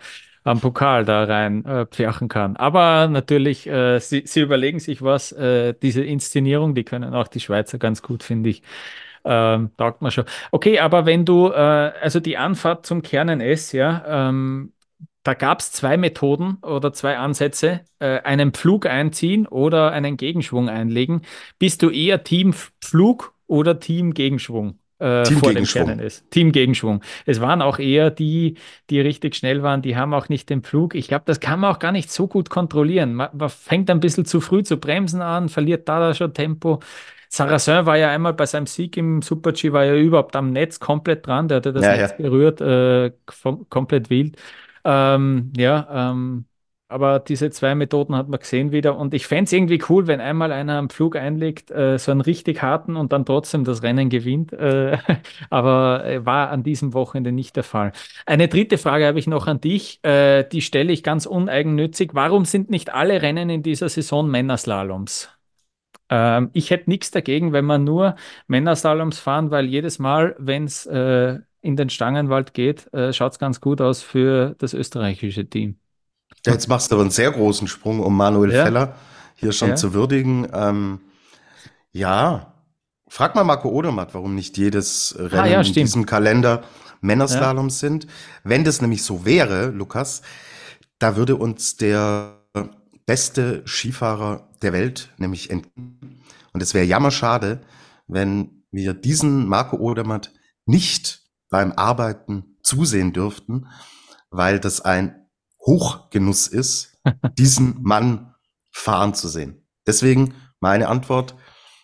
am Pokal da rein äh, pferchen kann. Aber natürlich, äh, sie, sie überlegen sich was, äh, diese Inszenierung, die können auch die Schweizer ganz gut, finde ich. Ähm, taugt mir schon. Okay, aber wenn du, äh, also die Anfahrt zum Kärnten S, ja, ähm, da gab es zwei Methoden oder zwei Ansätze, äh, einen Pflug einziehen oder einen Gegenschwung einlegen. Bist du eher Team Pflug oder Team Gegenschwung äh, vor dem Kärnten Teamgegenschwung. S? Team Gegenschwung. Es waren auch eher die, die richtig schnell waren, die haben auch nicht den Pflug. Ich glaube, das kann man auch gar nicht so gut kontrollieren. Man, man fängt ein bisschen zu früh zu bremsen an, verliert da schon Tempo. Sarrazin war ja einmal bei seinem Sieg im Super-G, war ja überhaupt am Netz komplett dran, der hatte das Ja, Netz ja. berührt, äh, kom komplett wild. Ähm, ja, ähm, aber diese zwei Methoden hat man gesehen wieder und ich fände es irgendwie cool, wenn einmal einer am Flug einlegt, äh, so einen richtig harten und dann trotzdem das Rennen gewinnt, äh, aber äh, war an diesem Wochenende nicht der Fall. Eine dritte Frage habe ich noch an dich, äh, die stelle ich ganz uneigennützig. Warum sind nicht alle Rennen in dieser Saison Männerslaloms? Ähm, ich hätte nichts dagegen, wenn man nur Männerslaloms fahren, weil jedes Mal, wenn es äh, in den Stangenwald geht, äh, schaut es ganz gut aus für das österreichische Team. Ja, jetzt machst du aber einen sehr großen Sprung, um Manuel Ja, Feller hier schon ja. zu würdigen. Ähm, ja, frag mal Marco Odermatt, warum nicht jedes Ah Rennen ja, in stimmt. diesem Kalender Ja. Männerslaloms sind. Wenn das nämlich so wäre, Lukas, da würde uns der beste Skifahrer der Welt nämlich enden. Und es wäre jammerschade, wenn wir diesen Marco Odermatt nicht beim Arbeiten zusehen dürften, weil das ein Hochgenuss ist, diesen Mann fahren zu sehen. Deswegen meine Antwort: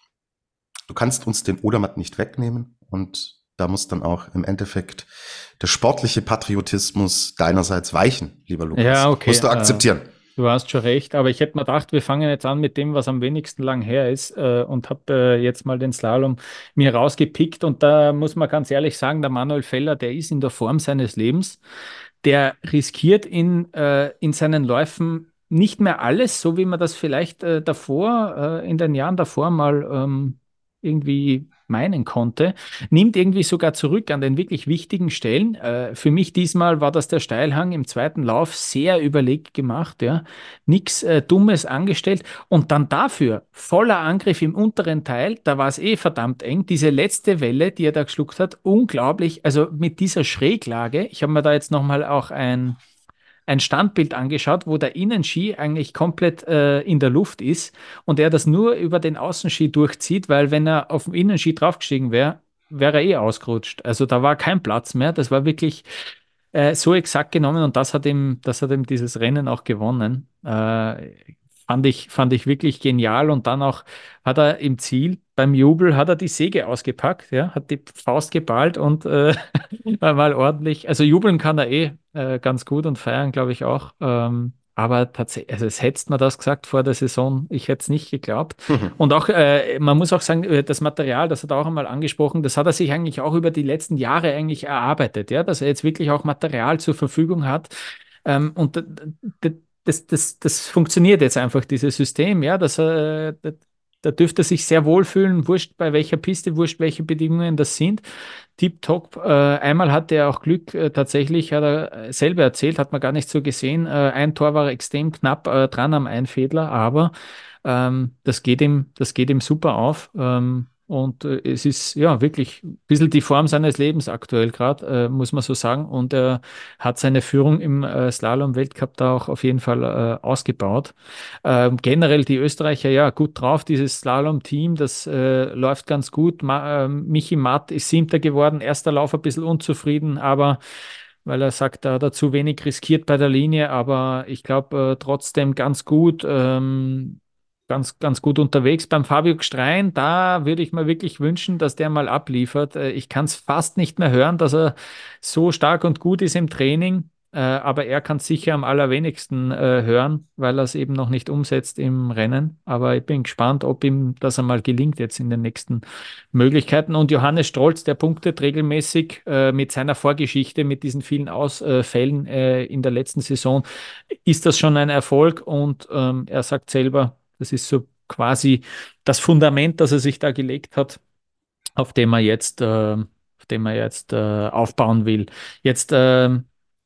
Du kannst uns den Odermatt nicht wegnehmen und da muss dann auch im Endeffekt der sportliche Patriotismus deinerseits weichen, lieber Ja, Lukas. okay. Musst du Äh, akzeptieren. du hast schon recht, aber ich hätte mir gedacht, wir fangen jetzt an mit dem, was am wenigsten lang her ist äh, und habe äh, jetzt mal den Slalom mir rausgepickt und da muss man ganz ehrlich sagen, der Manuel Feller, der ist in der Form seines Lebens. Der riskiert in, äh, in seinen Läufen nicht mehr alles, so wie man das vielleicht äh, davor, äh, in den Jahren davor mal ähm, irgendwie meinen konnte, nimmt irgendwie sogar zurück an den wirklich wichtigen Stellen. Äh, für mich diesmal war das der Steilhang im zweiten Lauf sehr überlegt gemacht, ja. Nichts äh, Dummes angestellt und dann dafür voller Angriff im unteren Teil, da war es eh verdammt eng. Diese letzte Welle, die er da geschluckt hat, unglaublich. Also mit dieser Schräglage, ich habe mir da jetzt nochmal auch ein ein Standbild angeschaut, wo der Innenski eigentlich komplett äh, in der Luft ist und er das nur über den Außenski durchzieht, weil wenn er auf dem Innenski draufgestiegen wäre, wäre er eh ausgerutscht. Also da war kein Platz mehr. Das war wirklich äh, so exakt genommen und das hat ihm, das hat ihm dieses Rennen auch gewonnen. Äh, fand ich, fand ich wirklich genial und dann auch hat er im Ziel beim Jubel hat er die Säge ausgepackt, ja, hat die Faust geballt und äh, mal ordentlich. Also jubeln kann er eh äh, ganz gut und feiern, glaube ich auch. Ähm, aber tatsächlich, also es hättest mir das gesagt vor der Saison, ich hätte es nicht geglaubt. Und auch, äh, man muss auch sagen, äh, das Material, das hat er auch einmal angesprochen, das hat er sich eigentlich auch über die letzten Jahre eigentlich erarbeitet, ja, dass er jetzt wirklich auch Material zur Verfügung hat. Ähm, und d- d- das, das, das funktioniert jetzt einfach, dieses System, ja, dass er, da, da dürfte er sich sehr wohlfühlen, wurscht bei welcher Piste, wurscht welche Bedingungen das sind. Tipptopp. Äh, einmal hatte er auch Glück, äh, tatsächlich, hat er äh, selber erzählt, hat man gar nicht so gesehen. Äh, ein Tor war extrem knapp äh, dran am Einfädler, aber ähm, das geht ihm, das geht ihm super auf. Ähm, und äh, es ist ja wirklich ein bisschen die Form seines Lebens aktuell gerade, äh, muss man so sagen. Und er hat seine Führung im äh, Slalom-Weltcup da auch auf jeden Fall äh, ausgebaut. Ähm, generell die Österreicher, ja, gut drauf, dieses Slalom-Team, das äh, läuft ganz gut. Ma äh, Michi Matt ist Siebter geworden, erster Lauf ein bisschen unzufrieden, aber weil er sagt, da hat er zu wenig riskiert bei der Linie, aber ich glaube äh, trotzdem ganz gut, ähm, ganz, ganz gut unterwegs. Beim Fabio Gstrein, da würde ich mir wirklich wünschen, dass der mal abliefert. Äh, ich kann es fast nicht mehr hören, dass er so stark und gut ist im Training. Äh, aber er kann es sicher am allerwenigsten äh, hören, weil er es eben noch nicht umsetzt im Rennen. Aber ich bin gespannt, ob ihm das einmal gelingt jetzt in den nächsten Möglichkeiten. Und Johannes Strolz, der punktet regelmäßig äh, mit seiner Vorgeschichte, mit diesen vielen Ausfällen äh, in der letzten Saison, ist das schon ein Erfolg. Und ähm, er sagt selber, das ist so quasi das Fundament, das er sich da gelegt hat, auf dem er jetzt, äh, auf dem er jetzt äh, aufbauen will. Jetzt ähm,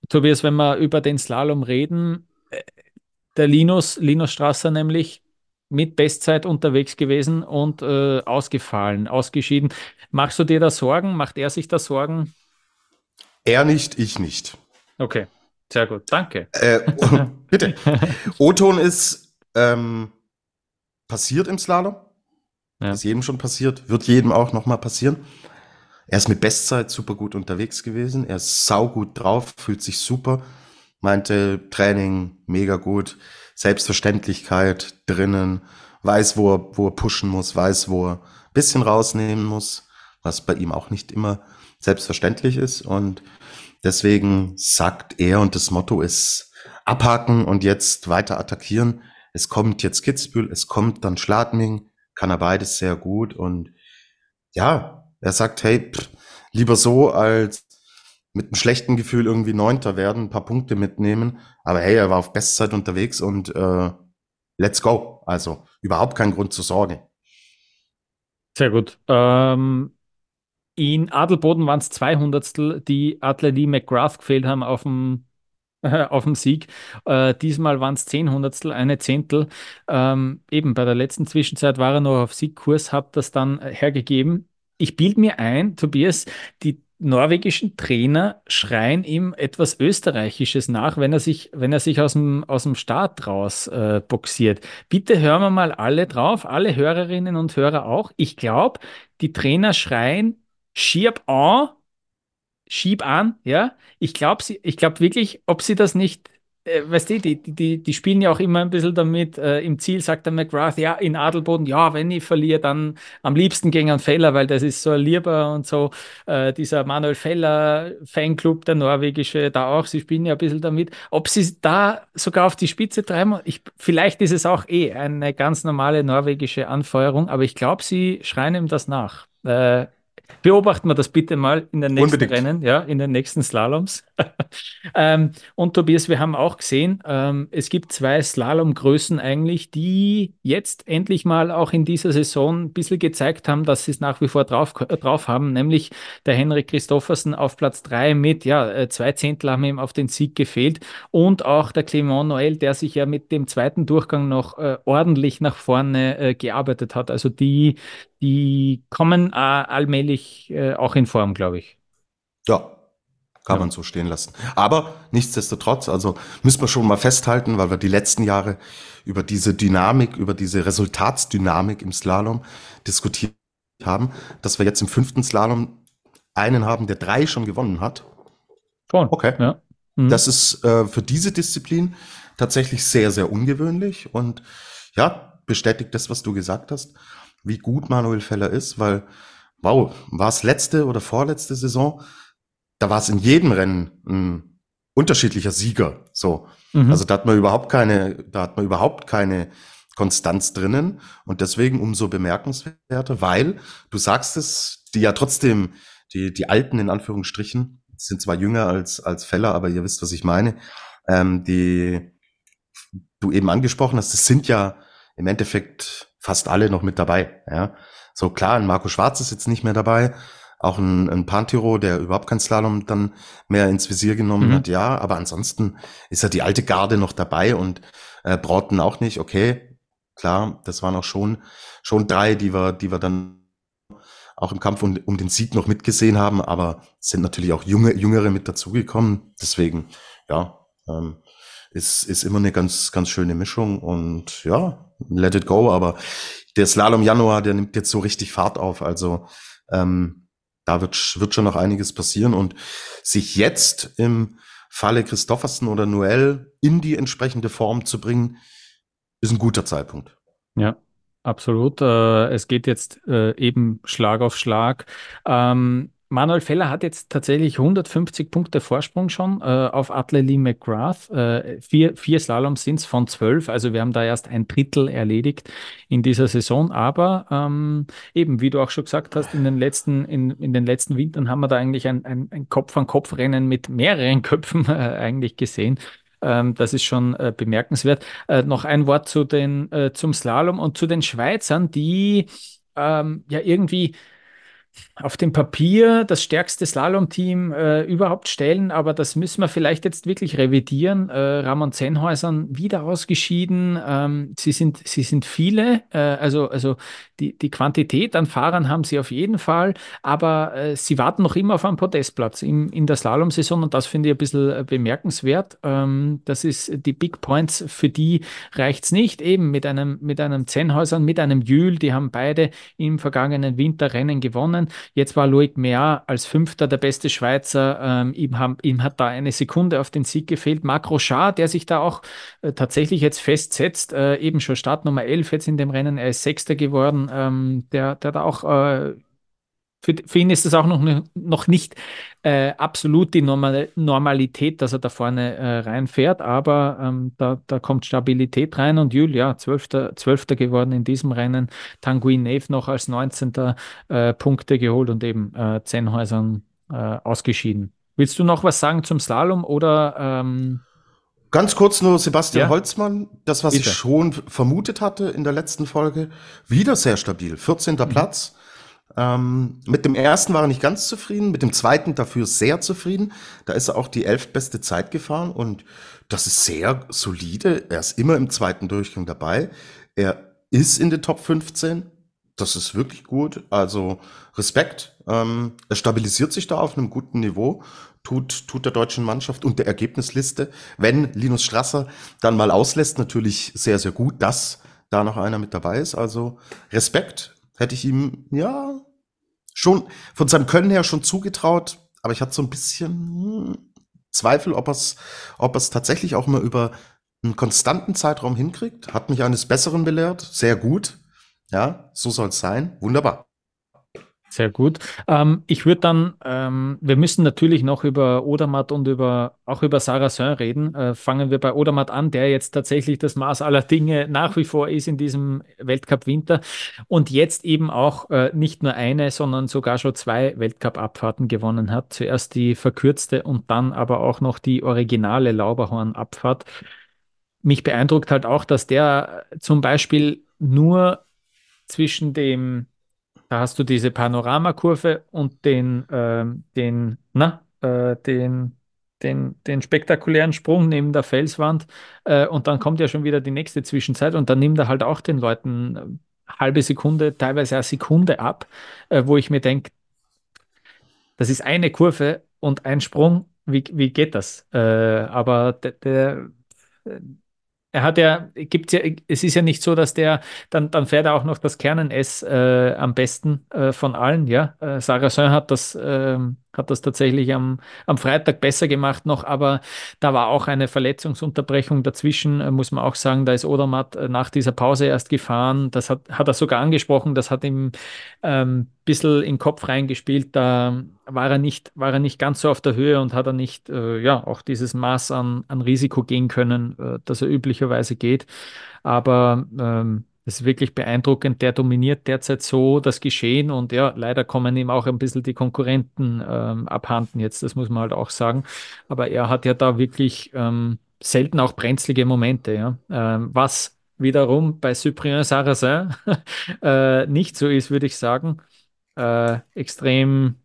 Tobias, wenn wir über den Slalom reden, äh, der Linus, Linus Strasser nämlich mit Bestzeit unterwegs gewesen und äh, ausgefallen, ausgeschieden. Machst du dir da Sorgen? Macht er sich da Sorgen? Er nicht, ich nicht. Okay, sehr gut, danke. Äh, bitte. O-Ton ist ähm, passiert im Slalom. Ja. Ist jedem schon passiert, wird jedem auch nochmal passieren. Er ist mit Bestzeit super gut unterwegs gewesen. Er ist saugut drauf, fühlt sich super. Meinte Training mega gut. Selbstverständlichkeit drinnen. Weiß, wo er, wo er pushen muss, weiß, wo er ein bisschen rausnehmen muss. Was bei ihm auch nicht immer selbstverständlich ist. Und deswegen sagt er, und das Motto ist abhaken und jetzt weiter attackieren. Es kommt jetzt Kitzbühel, es kommt dann Schladming, kann er beides sehr gut. Und ja, er sagt, hey, pff, lieber so, als mit einem schlechten Gefühl irgendwie Neunter werden, ein paar Punkte mitnehmen. Aber hey, er war auf Bestzeit unterwegs und äh, let's go. Also überhaupt kein Grund zur Sorge. Sehr gut. Ähm, in Adelboden waren es zwei Hundertstel, die Adler McGrath gefehlt haben auf dem, auf dem Sieg. Äh, diesmal waren es zehn Hundertstel, eine Zehntel. Ähm, eben bei der letzten Zwischenzeit war er noch auf Siegkurs, hat das dann äh, hergegeben. Ich bilde mir ein, Tobias, die norwegischen Trainer schreien ihm etwas Österreichisches nach, wenn er sich, wenn er sich aus dem, aus dem Start raus äh, boxiert. Bitte hören wir mal alle drauf, alle Hörerinnen und Hörer auch. Ich glaube, die Trainer schreien, schieb an, schieb an, ja. Ich glaube sie, ich glaube wirklich, ob sie das nicht, äh, weißt du, die, die, die die spielen ja auch immer ein bisschen damit, äh, im Ziel sagt der McGrath, ja, in Adelboden, ja, wenn ich verliere, dann am liebsten gegen einen Feller, weil das ist so ein Lieber und so. Äh, dieser Manuel Feller Fanclub, der norwegische, da auch, sie spielen ja ein bisschen damit. Ob sie da sogar auf die Spitze treiben, ich, vielleicht ist es auch eh eine ganz normale norwegische Anfeuerung, aber ich glaube, sie schreien ihm das nach. Äh, Beobachten wir das bitte mal in den nächsten Unbedingt. Rennen, ja, in den nächsten Slaloms. ähm, und Tobias, wir haben auch gesehen, ähm, es gibt zwei Slalomgrößen eigentlich, die jetzt endlich mal auch in dieser Saison ein bisschen gezeigt haben, dass sie es nach wie vor drauf, äh, drauf haben, nämlich der Henrik Christoffersen auf Platz drei mit, ja, äh, zwei Zehntel haben ihm auf den Sieg gefehlt und auch der Clément Noël, der sich ja mit dem zweiten Durchgang noch äh, ordentlich nach vorne äh, gearbeitet hat. Also die die kommen äh, allmählich äh, auch in Form, glaube ich. Ja, kann Ja. man so stehen lassen. Aber nichtsdestotrotz, also müssen wir schon mal festhalten, weil wir die letzten Jahre über diese Dynamik, über diese Resultatsdynamik im Slalom diskutiert haben, dass wir jetzt im fünften Slalom einen haben, der drei schon gewonnen hat. Schon. Okay. Ja. Mhm. Das ist äh, für diese Disziplin tatsächlich sehr, sehr ungewöhnlich und ja, bestätigt das, was du gesagt hast, wie gut Manuel Feller ist, weil, wow, war es letzte oder vorletzte Saison, da war es in jedem Rennen ein unterschiedlicher Sieger, so. Mhm. Also da hat man überhaupt keine, da hat man überhaupt keine Konstanz drinnen und deswegen umso bemerkenswerter, weil du sagst es, die ja trotzdem, die, die Alten in Anführungsstrichen, sind zwar jünger als, als Feller, aber ihr wisst, was ich meine, ähm, die du eben angesprochen hast, das sind ja im Endeffekt fast alle noch mit dabei, ja. So klar, ein Marco Schwarz ist jetzt nicht mehr dabei, auch ein, ein Pantero, der überhaupt kein Slalom dann mehr ins Visier genommen Mhm. hat, ja, aber ansonsten ist ja die alte Garde noch dabei und äh, Broughton auch nicht, okay, klar, das waren auch schon, schon drei, die wir, die wir dann auch im Kampf um, um den Sieg noch mitgesehen haben, aber es sind natürlich auch junge, Jüngere mit dazugekommen, deswegen, ja, ähm, ist, ist immer eine ganz, ganz schöne Mischung und ja, let it go, aber der Slalom Januar, der nimmt jetzt so richtig Fahrt auf, also ähm, da wird, sch- wird schon noch einiges passieren und sich jetzt im Falle Christoffersen oder Noel in die entsprechende Form zu bringen, ist ein guter Zeitpunkt. Ja, absolut. Äh, es geht jetzt äh, eben Schlag auf Schlag. Ähm, Manuel Feller hat jetzt tatsächlich hundertfünfzig Punkte Vorsprung schon äh, auf Atle Lee McGrath. Äh, vier, vier Slaloms sind es von zwölf, also wir haben da erst ein Drittel erledigt in dieser Saison. Aber ähm, eben, wie du auch schon gesagt hast, in den letzten, in, in den letzten Wintern haben wir da eigentlich ein, ein, ein Kopf-an-Kopf-Rennen mit mehreren Köpfen äh, eigentlich gesehen. Ähm, das ist schon äh, bemerkenswert. Äh, noch ein Wort zu den, äh, zum Slalom und zu den Schweizern, die ähm, ja irgendwie auf dem Papier das stärkste Slalom-Team äh, überhaupt stellen, aber das müssen wir vielleicht jetzt wirklich revidieren. Äh, Ramon Zenhäusern wieder ausgeschieden. Ähm, sie sind, sie sind viele, äh, also, also die, die Quantität an Fahrern haben sie auf jeden Fall, aber äh, sie warten noch immer auf einen Podestplatz in, in der Slalom-Saison und das finde ich ein bisschen äh, bemerkenswert. Ähm, das ist die Big Points, für die reicht es nicht, eben mit einem, mit einem Zenhäusern, mit einem Jühl, die haben beide im vergangenen Winter Rennen gewonnen. Jetzt war Loic Meillard als Fünfter der beste Schweizer. Ähm, ihm, haben, ihm hat da eine Sekunde auf den Sieg gefehlt. Marc Rochard, der sich da auch äh, tatsächlich jetzt festsetzt, äh, eben schon Startnummer elf jetzt in dem Rennen. Er ist Sechster geworden. Ähm, der, der da auch, äh, für, für ihn ist das auch noch, ne- noch nicht äh, absolut die Normal Normalität, dass er da vorne äh, reinfährt, aber ähm, da, da kommt Stabilität rein und Jules, ja, Zwölfter, Zwölfter geworden in diesem Rennen. Tanguy Neve noch als neunzehnter Äh, Punkte geholt und eben äh, Zenhäusern äh, ausgeschieden. Willst du noch was sagen zum Slalom oder ähm, Ganz kurz nur Sebastian ja, Holzmann, das, was ich bitte. schon vermutet hatte in der letzten Folge, wieder sehr stabil, vierzehnter Mhm. Platz. Ähm, mit dem ersten war er nicht ganz zufrieden, mit dem zweiten dafür sehr zufrieden. Da ist er auch die elftbeste Zeit gefahren und das ist sehr solide. Er ist immer im zweiten Durchgang dabei. Er ist in den Top fünfzehn. Das ist wirklich gut. Also Respekt. Ähm, er stabilisiert sich da auf einem guten Niveau, tut, tut der deutschen Mannschaft und der Ergebnisliste, wenn Linus Strasser dann mal auslässt, natürlich sehr, sehr gut, dass da noch einer mit dabei ist. Also Respekt hätte ich ihm, ja, schon von seinem Können her schon zugetraut, aber ich hatte so ein bisschen hm, Zweifel, ob er es ob er's tatsächlich auch mal über einen konstanten Zeitraum hinkriegt. Hat mich eines Besseren belehrt. Sehr gut. Ja, so soll es sein. Wunderbar. Sehr gut. Ähm, ich würde dann, ähm, wir müssen natürlich noch über Odermatt und über, auch über Sarrazin reden. Äh, fangen wir bei Odermatt an, der jetzt tatsächlich das Maß aller Dinge nach wie vor ist in diesem Weltcup-Winter und jetzt eben auch äh, nicht nur eine, sondern sogar schon zwei Weltcup-Abfahrten gewonnen hat. Zuerst die verkürzte und dann aber auch noch die originale Lauberhorn-Abfahrt. Mich beeindruckt halt auch, dass der zum Beispiel nur zwischen dem, da hast du diese Panoramakurve und den, ähm, den, na, äh, den, den, den spektakulären Sprung neben der Felswand. Äh, und dann kommt ja schon wieder die nächste Zwischenzeit und dann nimmt er halt auch den Leuten äh, halbe Sekunde, teilweise eine Sekunde ab, äh, wo ich mir denke, das ist eine Kurve und ein Sprung. Wie, wie geht das? Äh, aber der, der er hat ja, gibt's ja, es ist ja nicht so, dass der, dann, dann fährt er auch noch das Kernen-S äh, am besten äh, von allen, ja. Äh, Sarrazin hat das, ähm, hat das tatsächlich am, am Freitag besser gemacht noch, aber da war auch eine Verletzungsunterbrechung dazwischen, äh, muss man auch sagen. Da ist Odermatt äh, nach dieser Pause erst gefahren. Das hat, hat er sogar angesprochen, das hat ihm ähm, ein bisschen in den Kopf reingespielt. Da war er nicht, war er nicht ganz so auf der Höhe und hat er nicht äh, ja, auch dieses Maß an, an Risiko gehen können, äh, das er üblicherweise geht. Aber ähm, es ist wirklich beeindruckend. Der dominiert derzeit so das Geschehen und ja, leider kommen ihm auch ein bisschen die Konkurrenten ähm, abhanden jetzt, das muss man halt auch sagen. Aber er hat ja da wirklich ähm, selten auch brenzlige Momente, ja. Ähm, was wiederum bei Cyprien Sarrazin äh, nicht so ist, würde ich sagen. Äh, extrem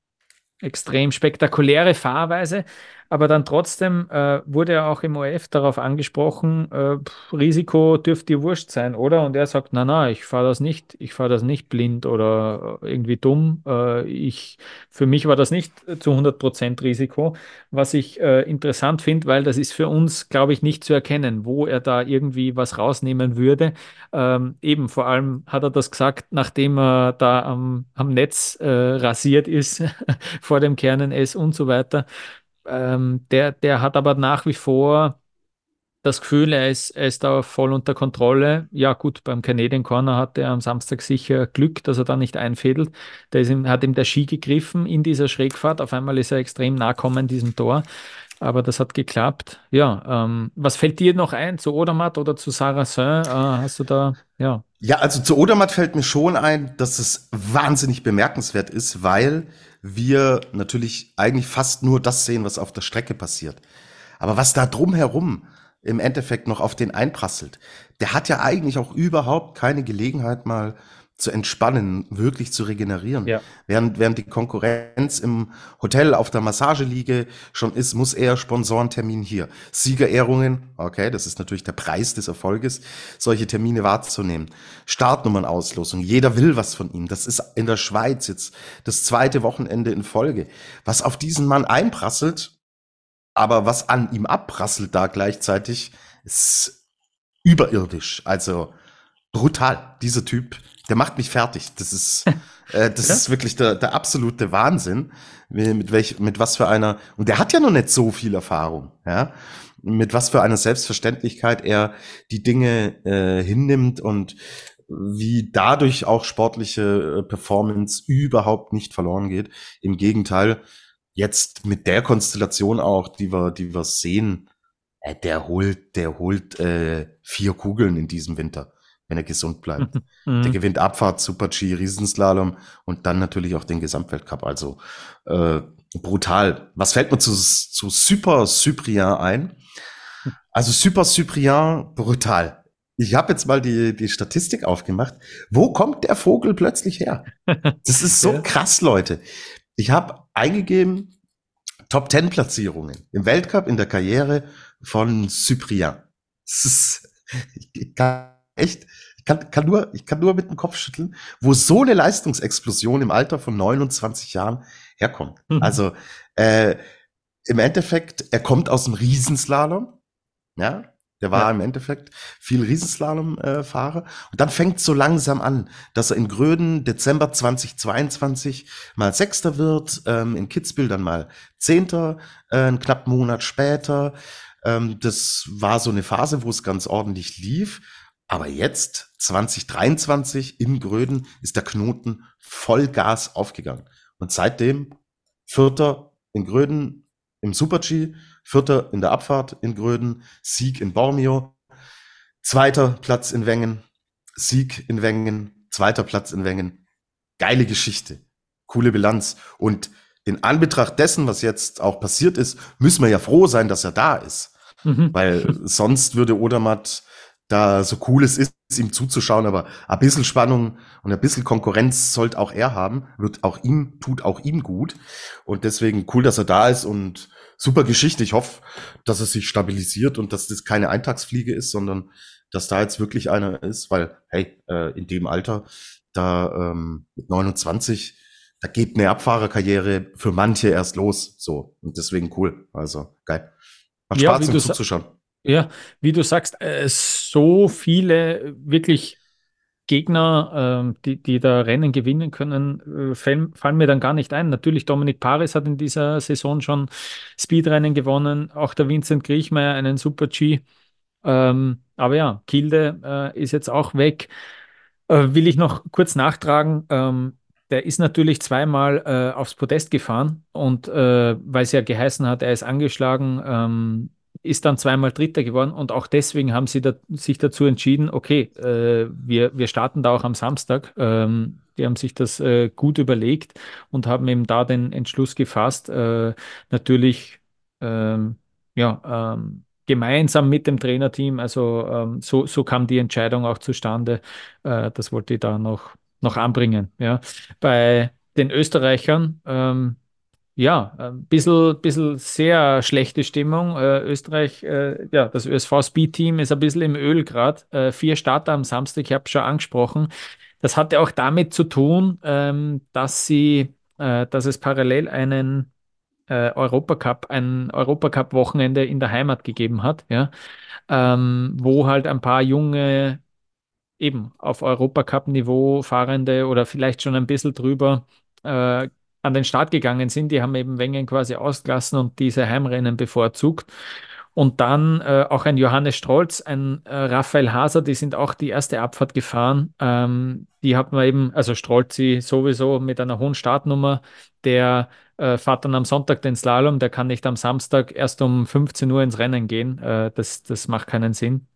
extrem spektakuläre Fahrweise, aber dann trotzdem äh, wurde er auch im O R F darauf angesprochen, äh, pff, Risiko dürfte dir wurscht sein, oder? Und er sagt, na na, ich fahre das nicht, ich fahre das nicht blind oder äh, irgendwie dumm. Äh, ich, für mich war das nicht äh, zu hundert Prozent Risiko, was ich äh, interessant finde, weil das ist für uns, glaube ich, nicht zu erkennen, wo er da irgendwie was rausnehmen würde. Ähm, eben, vor allem hat er das gesagt, nachdem er da am, am Netz äh, rasiert ist vor dem Kernen-S und so weiter. Ähm, der, der hat aber nach wie vor das Gefühl, er ist, er ist da voll unter Kontrolle. Ja, gut, beim Canadian Corner hat er am Samstag sicher Glück, dass er da nicht einfädelt. Da ist ihm, hat ihm der Ski gegriffen in dieser Schrägfahrt. Auf einmal ist er extrem nah gekommen diesem Tor. Aber das hat geklappt. Ja, ähm, was fällt dir noch ein zu Odermatt oder zu Sarrazin? Äh, hast du da, ja. Ja, also zu Odermatt fällt mir schon ein, dass es wahnsinnig bemerkenswert ist, weil wir natürlich eigentlich fast nur das sehen, was auf der Strecke passiert. Aber was da drumherum im Endeffekt noch auf den einprasselt, der hat ja eigentlich auch überhaupt keine Gelegenheit, mal zu entspannen, wirklich zu regenerieren. Ja. Während, während die Konkurrenz im Hotel auf der Massageliege schon ist, muss er Sponsorentermin hier. Siegerehrungen, okay, das ist natürlich der Preis des Erfolges, solche Termine wahrzunehmen. Startnummernauslosung, jeder will was von ihm. Das ist in der Schweiz jetzt das zweite Wochenende in Folge. Was auf diesen Mann einprasselt, aber was an ihm abprasselt da gleichzeitig, ist überirdisch. Also brutal. Dieser Typ, der macht mich fertig. Das ist, äh, das Ja. ist wirklich der, der absolute Wahnsinn. Mit welch, mit was für einer, und der hat ja noch nicht so viel Erfahrung, ja. Mit was für einer Selbstverständlichkeit er die Dinge äh, hinnimmt und wie dadurch auch sportliche äh, Performance überhaupt nicht verloren geht. Im Gegenteil, jetzt mit der Konstellation auch, die wir, die wir sehen, äh, der holt, der holt äh, vier Kugeln in diesem Winter, wenn er gesund bleibt. Der Mhm. gewinnt Abfahrt, Super-G, Riesenslalom und dann natürlich auch den Gesamtweltcup. Also äh, brutal. Was fällt mir zu, zu Super Cyprien ein? Also Super Cyprien, brutal. Ich habe jetzt mal die, die Statistik aufgemacht. Wo kommt der Vogel plötzlich her? Das ist so Ja. krass, Leute. Ich habe eingegeben, Top Ten Platzierungen im Weltcup in der Karriere von Cyprien. Das ist, ich kann echt, ich kann, kann nur, ich kann nur mit dem Kopf schütteln, wo so eine Leistungsexplosion im Alter von neunundzwanzig Jahren herkommt. Mhm. Also äh, im Endeffekt, er kommt aus dem Riesenslalom, ja. Der war Ja. im Endeffekt viel Riesenslalom-Fahrer. Und dann fängt so langsam an, dass er in Gröden Dezember zweitausendzweiundzwanzig mal Sechster wird, ähm, in Kitzbühel dann mal Zehnter, äh, einen knappen Monat später. Ähm, das war so eine Phase, wo es ganz ordentlich lief. Aber jetzt, zwanzig dreiundzwanzig, in Gröden, ist der Knoten Vollgas aufgegangen. Und seitdem Vierter in Gröden im Super-G, Vierter in der Abfahrt in Gröden, Sieg in Bormio, zweiter Platz in Wengen, Sieg in Wengen, zweiter Platz in Wengen. Geile Geschichte, coole Bilanz. Und in Anbetracht dessen, was jetzt auch passiert ist, müssen wir ja froh sein, dass er da ist. Mhm. Weil sonst würde Odermatt, da so cool es ist, ihm zuzuschauen, aber ein bisschen Spannung und ein bisschen Konkurrenz sollte auch er haben, wird auch ihm, tut auch ihm gut. Und deswegen cool, dass er da ist und super Geschichte. Ich hoffe, dass es sich stabilisiert und dass das keine Eintagsfliege ist, sondern dass da jetzt wirklich einer ist, weil, hey, äh, in dem Alter, da ähm, mit neunundzwanzig, da geht eine Abfahrerkarriere für manche erst los. So. Und deswegen cool. Also geil. Macht Ja, Spaß, wie ihm du sa- zuzuschauen. Ja, wie du sagst, äh, so viele wirklich Gegner, ähm, die, die da Rennen gewinnen können, äh, fallen, fallen mir dann gar nicht ein. Natürlich, Dominik Paris hat in dieser Saison schon Speedrennen gewonnen, auch der Vincent Griechmeier einen Super-G. Ähm, aber ja, Kilde äh, ist jetzt auch weg. Äh, will ich noch kurz nachtragen. Ähm, der ist natürlich zweimal äh, aufs Podest gefahren und äh, weil es ja geheißen hat, er ist angeschlagen, ähm, ist dann zweimal Dritter geworden und auch deswegen haben sie da, sich dazu entschieden, okay, äh, wir, wir starten da auch am Samstag. Ähm, die haben sich das äh, gut überlegt und haben eben da den Entschluss gefasst, äh, natürlich ähm, ja, ähm, gemeinsam mit dem Trainerteam. Also ähm, so, so kam die Entscheidung auch zustande. Äh, das wollte ich da noch, noch anbringen. Ja. Bei den Österreichern, ähm, ja, ein bisschen, bisschen sehr schlechte Stimmung. Äh, Österreich, äh, ja, das Ö S V-Speed-Team ist ein bisschen im Öl gerade. Äh, vier Starter am Samstag, ich habe schon angesprochen. Das hatte auch damit zu tun, ähm, dass sie, äh, dass es parallel einen äh, Europacup, ein Europacup-Wochenende in der Heimat gegeben hat, ja, ähm, wo halt ein paar junge eben auf Europacup-Niveau fahrende oder vielleicht schon ein bisschen drüber äh, an den Start gegangen sind. Die haben eben Wengen quasi ausgelassen und diese Heimrennen bevorzugt. Und dann äh, auch ein Johannes Strolz, ein äh, Raphael Haser, die sind auch die erste Abfahrt gefahren. Ähm, die hat man eben, also Strolzi sowieso mit einer hohen Startnummer, der äh, fährt dann am Sonntag den Slalom, der kann nicht am Samstag erst um fünfzehn Uhr ins Rennen gehen. Äh, das, das macht keinen Sinn.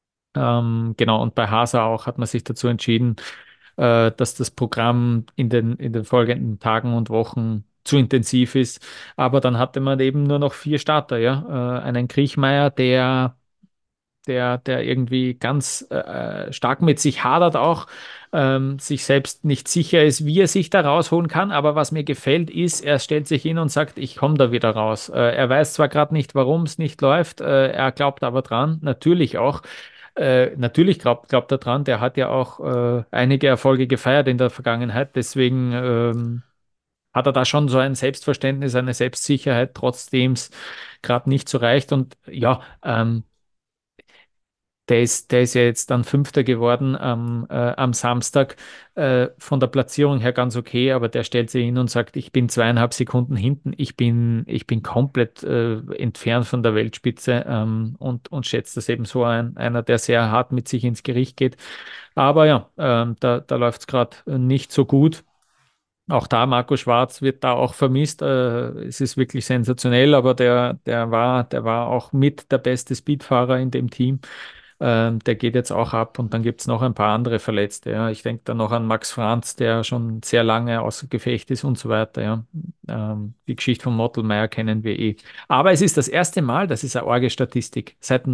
Ähm, genau, und bei Hasa auch hat man sich dazu entschieden, äh, dass das Programm in den, in den folgenden Tagen und Wochen zu intensiv ist. Aber dann hatte man eben nur noch vier Starter, ja. Äh, einen Kriechmeier, der, der, der irgendwie ganz äh, stark mit sich hadert auch. ähm, sich selbst nicht sicher ist, wie er sich da rausholen kann. Aber was mir gefällt, ist, er stellt sich hin und sagt, ich komme da wieder raus. Äh, er weiß zwar gerade nicht, warum es nicht läuft, äh, er glaubt aber dran, natürlich auch. Äh, natürlich glaubt, glaubt er dran, der hat ja auch äh, einige Erfolge gefeiert in der Vergangenheit, deswegen ähm, hat er da schon so ein Selbstverständnis, eine Selbstsicherheit, trotzdem es gerade nicht so reicht. Und ja, ähm, der ist, der ist ja jetzt dann Fünfter geworden am, äh, am Samstag. Äh, von der Platzierung her ganz okay, aber der stellt sich hin und sagt, ich bin zweieinhalb Sekunden hinten, ich bin, ich bin komplett äh, entfernt von der Weltspitze ähm, und, und schätzt das eben so ein, einer, der sehr hart mit sich ins Gericht geht. Aber ja, ähm, da, da läuft es gerade nicht so gut. Auch da, Marco Schwarz wird da auch vermisst. Äh, es ist wirklich sensationell, aber der, der war, der war auch mit der beste Speedfahrer in dem Team. Ähm, der geht jetzt auch ab und dann gibt es noch ein paar andere Verletzte. Ja. Ich denke da noch an Max Franz, der schon sehr lange außer Gefecht ist und so weiter. Ja. Ähm, die Geschichte von Mottelmeier kennen wir eh. Aber es ist das erste Mal, das ist eine arge Statistik, seit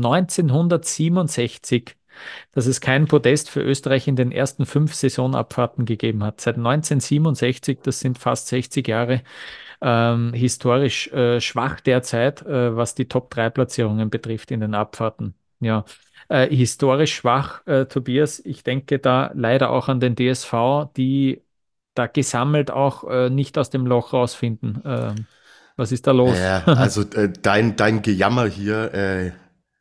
neunzehnhundertsiebenundsechzig, dass es kein Podest für Österreich in den ersten fünf Saisonabfahrten gegeben hat. Seit neunzehnhundertsiebenundsechzig, das sind fast sechzig Jahre, ähm, historisch äh, schwach derzeit, äh, was die Top drei Platzierungen betrifft in den Abfahrten. Ja, äh, historisch schwach, äh, Tobias. Ich denke da leider auch an den D S V, die da gesammelt auch äh, nicht aus dem Loch rausfinden. Ähm, was ist da los? Ja, also äh, dein, dein Gejammer hier, äh,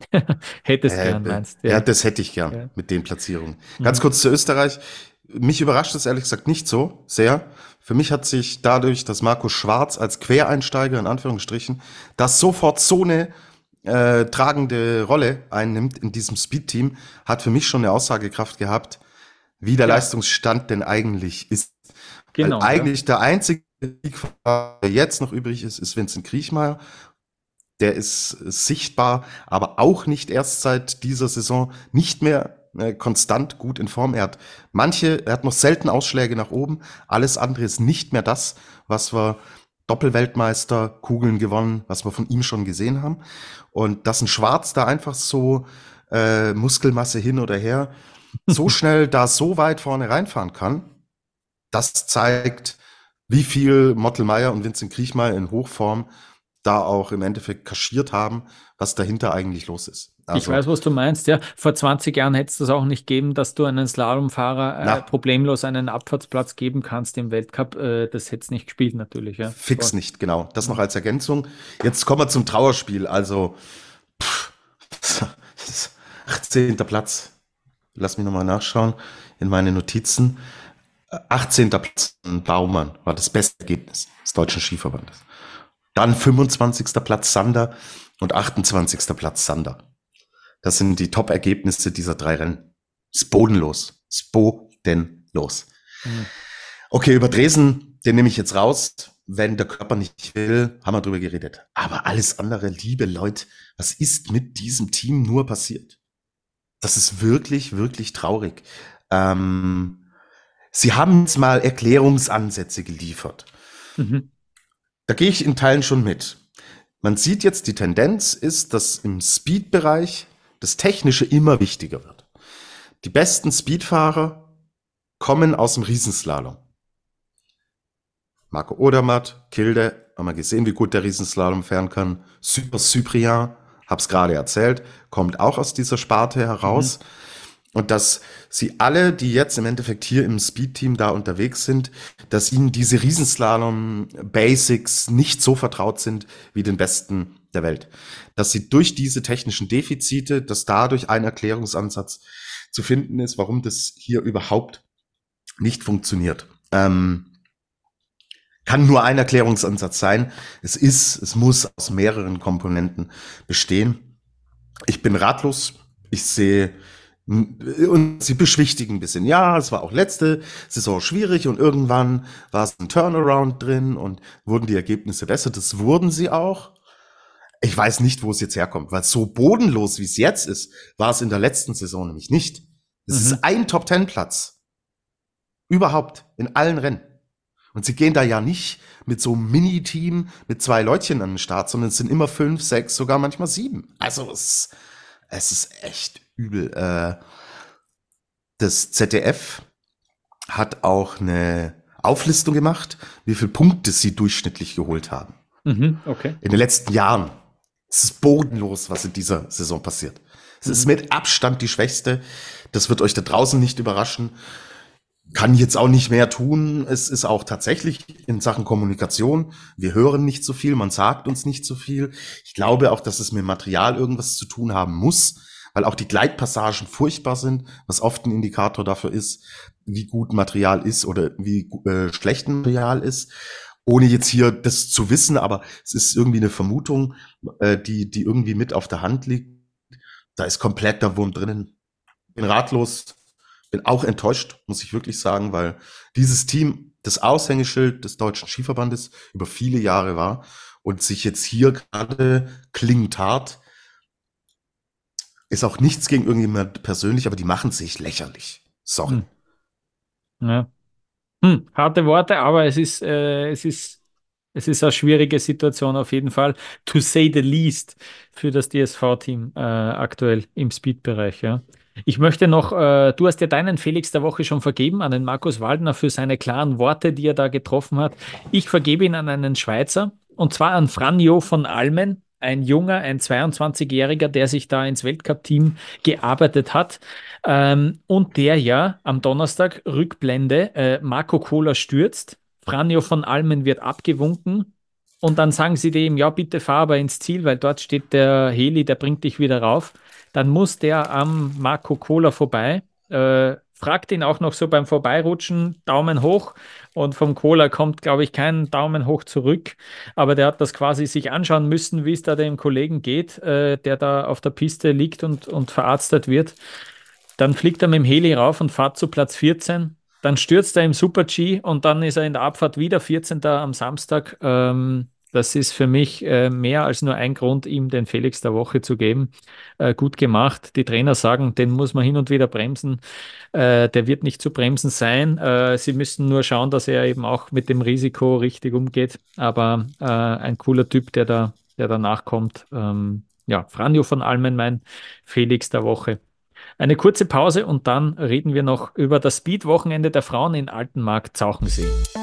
Hättest äh, gern, äh, meinst ja, ja. das hätte ich gern Ja. mit den Platzierungen. Ganz Mhm. kurz zu Österreich. Mich überrascht es ehrlich gesagt nicht so sehr. Für mich hat sich dadurch, dass Marco Schwarz als Quereinsteiger in Anführungsstrichen das sofort so eine äh, tragende Rolle einnimmt in diesem Speed-Team, hat für mich schon eine Aussagekraft gehabt, wie der Ja, Leistungsstand denn eigentlich ist. Weil genau, ja. eigentlich der einzige, der jetzt noch übrig ist, ist Vincent Kriechmayr. Der ist sichtbar, aber auch nicht erst seit dieser Saison nicht mehr äh, konstant gut in Form. Er hat manche, er hat noch selten Ausschläge nach oben. Alles andere ist nicht mehr das, was wir Doppelweltmeister, Kugeln gewonnen, was wir von ihm schon gesehen haben. Und dass ein Schwarz da einfach so äh, Muskelmasse hin oder her so schnell da so weit vorne reinfahren kann, das zeigt, wie viel Mottelmeier und Vincent Kriechmayr in Hochform da auch im Endeffekt kaschiert haben, was dahinter eigentlich los ist. Ich Also, weiß, was du meinst, ja. Vor zwanzig Jahren hätte es das auch nicht gegeben, dass du einen Slalomfahrer äh, na, problemlos einen Abfahrtsplatz geben kannst im Weltcup. Äh, das hätte es nicht gespielt, natürlich, ja. fix Voll. nicht, genau. Das noch als Ergänzung. Jetzt kommen wir zum Trauerspiel. Also, pff, achtzehnter Platz. Lass mich nochmal nachschauen in meine Notizen. achtzehnter Platz in Baumann war das beste Ergebnis des Deutschen Skiverbandes. Dann fünfundzwanzigster Platz Sander und achtundzwanzigster Platz Sander. Das sind die Top-Ergebnisse dieser drei Rennen. Ist bodenlos. Ist bodenlos. Mhm. Okay, über Dresden, den nehme ich jetzt raus. Wenn der Körper nicht will, haben wir drüber geredet. Aber alles andere, liebe Leute, was ist mit diesem Team nur passiert? Das ist wirklich, wirklich traurig. Ähm, sie haben uns mal Erklärungsansätze geliefert. Mhm. Da gehe ich in Teilen schon mit. Man sieht jetzt, die Tendenz ist, dass im Speed-Bereich das Technische immer wichtiger wird. Die besten Speedfahrer kommen aus dem Riesenslalom. Marco Odermatt, Kilde, haben wir gesehen, wie gut der Riesenslalom fahren kann. Super Cyprien, hab's gerade erzählt, kommt auch aus dieser Sparte heraus. Mhm. Und dass sie alle, die jetzt im Endeffekt hier im Speed-Team da unterwegs sind, dass ihnen diese Riesenslalom-Basics nicht so vertraut sind wie den Besten der Welt. Dass sie durch diese technischen Defizite, dass dadurch ein Erklärungsansatz zu finden ist, warum das hier überhaupt nicht funktioniert. Ähm, kann nur ein Erklärungsansatz sein. Es ist, es muss aus mehreren Komponenten bestehen. Ich bin ratlos. Ich sehe und sie beschwichtigen ein bisschen. Ja, es war auch letzte Saison schwierig und irgendwann war es ein Turnaround drin und wurden die Ergebnisse besser. Das wurden sie auch. Ich weiß nicht, wo es jetzt herkommt, weil so bodenlos, wie es jetzt ist, war es in der letzten Saison nämlich nicht. Es mhm. ist ein Top-Ten-Platz. Überhaupt, in allen Rennen. Und sie gehen da ja nicht mit so einem Mini-Team mit zwei Leutchen an den Start, sondern es sind immer fünf, sechs, sogar manchmal sieben. Also es, es ist echt übel. Äh, das Z D F hat auch eine Auflistung gemacht, wie viele Punkte sie durchschnittlich geholt haben. Mhm, okay. In den letzten Jahren. Es ist bodenlos, was in dieser Saison passiert. Es mhm. ist mit Abstand die schwächste. Das wird euch da draußen nicht überraschen. Kann jetzt auch nicht mehr tun. Es ist auch tatsächlich in Sachen Kommunikation. Wir hören nicht so viel, man sagt uns nicht so viel. Ich glaube auch, dass es mit Material irgendwas zu tun haben muss, weil auch die Gleitpassagen furchtbar sind, was oft ein Indikator dafür ist, wie gut Material ist oder wie äh, schlecht Material ist. Ohne jetzt hier das zu wissen, aber es ist irgendwie eine Vermutung, äh, die, die irgendwie mit auf der Hand liegt. Da ist komplett der Wurm drinnen. Bin ratlos, bin auch enttäuscht, muss ich wirklich sagen, weil dieses Team das Aushängeschild des Deutschen Skiverbandes über viele Jahre war und sich jetzt hier gerade klingend hart, ist auch nichts gegen irgendjemand persönlich, aber die machen sich lächerlich. Sorry. Hm. Ja. Hm, harte Worte, aber es ist, äh, es ist, es ist eine schwierige Situation auf jeden Fall, to say the least, für das D S V-Team äh, aktuell im Speed-Bereich. Ja. Ich möchte noch, äh, du hast ja deinen Felix der Woche schon vergeben an den Markus Waldner für seine klaren Worte, die er da getroffen hat. Ich vergebe ihn an einen Schweizer, und zwar an Franjo von Almen, ein junger, ein zweiundzwanzigjähriger, der sich da ins Weltcup-Team gearbeitet hat. Ähm, und der ja am Donnerstag, Rückblende, äh, Marco Kola stürzt, Franjo von Almen wird abgewunken und dann sagen sie dem, ja bitte fahr aber ins Ziel, weil dort steht der Heli, der bringt dich wieder rauf. Dann muss der am Marco Kola vorbei, äh, fragt ihn auch noch so beim Vorbeirutschen, Daumen hoch, und vom Kola kommt, glaube ich, kein Daumen hoch zurück, aber der hat das quasi sich anschauen müssen, wie es da dem Kollegen geht, äh, der da auf der Piste liegt und, und verarztet wird. Dann fliegt er mit dem Heli rauf und fährt zu Platz vierzehn. Dann stürzt er im Super-G und dann ist er in der Abfahrt wieder vierzehnter am Samstag. Ähm, das ist für mich äh, mehr als nur ein Grund, ihm den Felix der Woche zu geben. Äh, gut gemacht. Die Trainer sagen, den muss man hin und wieder bremsen. Äh, der wird nicht zu bremsen sein. Äh, sie müssen nur schauen, dass er eben auch mit dem Risiko richtig umgeht. Aber äh, ein cooler Typ, der da, der da nachkommt. Ähm, ja, Franjo von Almen, mein Felix der Woche. Eine kurze Pause und dann reden wir noch über das Speed-Wochenende der Frauen in Altenmarkt-Zauchensee.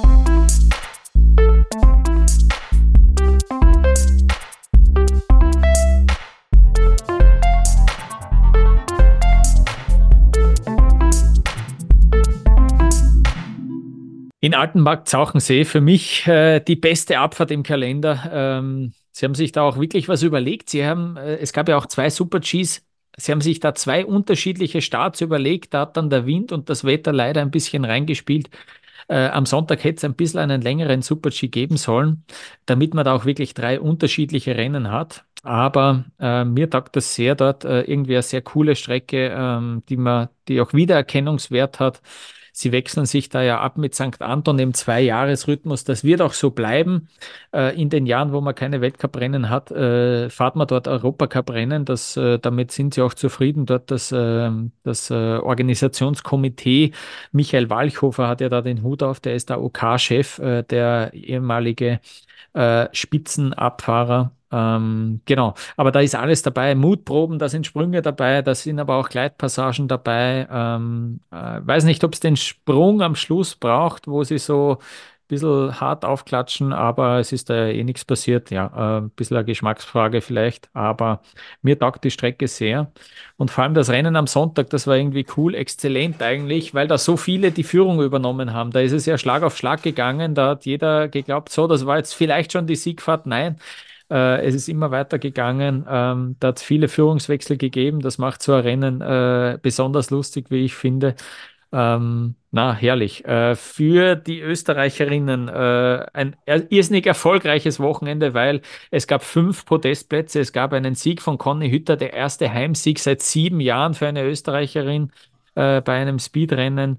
In Altenmarkt-Zauchensee für mich äh, die beste Abfahrt im Kalender. Ähm, sie haben sich da auch wirklich was überlegt. Sie haben, äh, es gab ja auch zwei Super-Gs. Sie haben sich da zwei unterschiedliche Starts überlegt. Da hat dann der Wind und das Wetter leider ein bisschen reingespielt. Äh, am Sonntag hätte es ein bisschen einen längeren Super-G geben sollen, damit man da auch wirklich drei unterschiedliche Rennen hat. Aber äh, mir taugt das sehr dort. Äh, irgendwie eine sehr coole Strecke, ähm, die man, die auch Wiedererkennungswert hat. Sie wechseln sich da ja ab mit Sankt Anton im Zwei-Jahres-Rhythmus. Das wird auch so bleiben. Äh, in den Jahren, wo man keine Weltcuprennen hat, äh, fahrt man dort Europacup-Rennen. Das, äh, damit sind sie auch zufrieden. Dort das, äh, das äh, Organisationskomitee, Michael Walchhofer hat ja da den Hut auf, der ist der OK-Chef, äh, der ehemalige äh, Spitzenabfahrer. Ähm, genau, aber da ist alles dabei. Mutproben, da sind Sprünge dabei, da sind aber auch Gleitpassagen dabei. Ähm, äh, weiß nicht, ob es den Sprung am Schluss braucht, wo sie so ein bisschen hart aufklatschen, aber es ist da ja eh nichts passiert. Ja, äh, ein bisschen eine Geschmacksfrage vielleicht, aber mir taugt die Strecke sehr. Und vor allem das Rennen am Sonntag, das war irgendwie cool, exzellent eigentlich, weil da so viele die Führung übernommen haben. Da ist es ja Schlag auf Schlag gegangen, da hat jeder geglaubt, so, das war jetzt vielleicht schon die Siegfahrt. Nein. Äh, es ist immer weiter gegangen. Ähm, da hat es viele Führungswechsel gegeben. Das macht so ein Rennen äh, besonders lustig, wie ich finde. Ähm, na, herrlich. Äh, für die Österreicherinnen äh, ein irrsinnig erfolgreiches Wochenende, weil es gab fünf Podestplätze. Es gab einen Sieg von Conny Hütter, der erste Heimsieg seit sieben Jahren für eine Österreicherin äh, bei einem Speedrennen.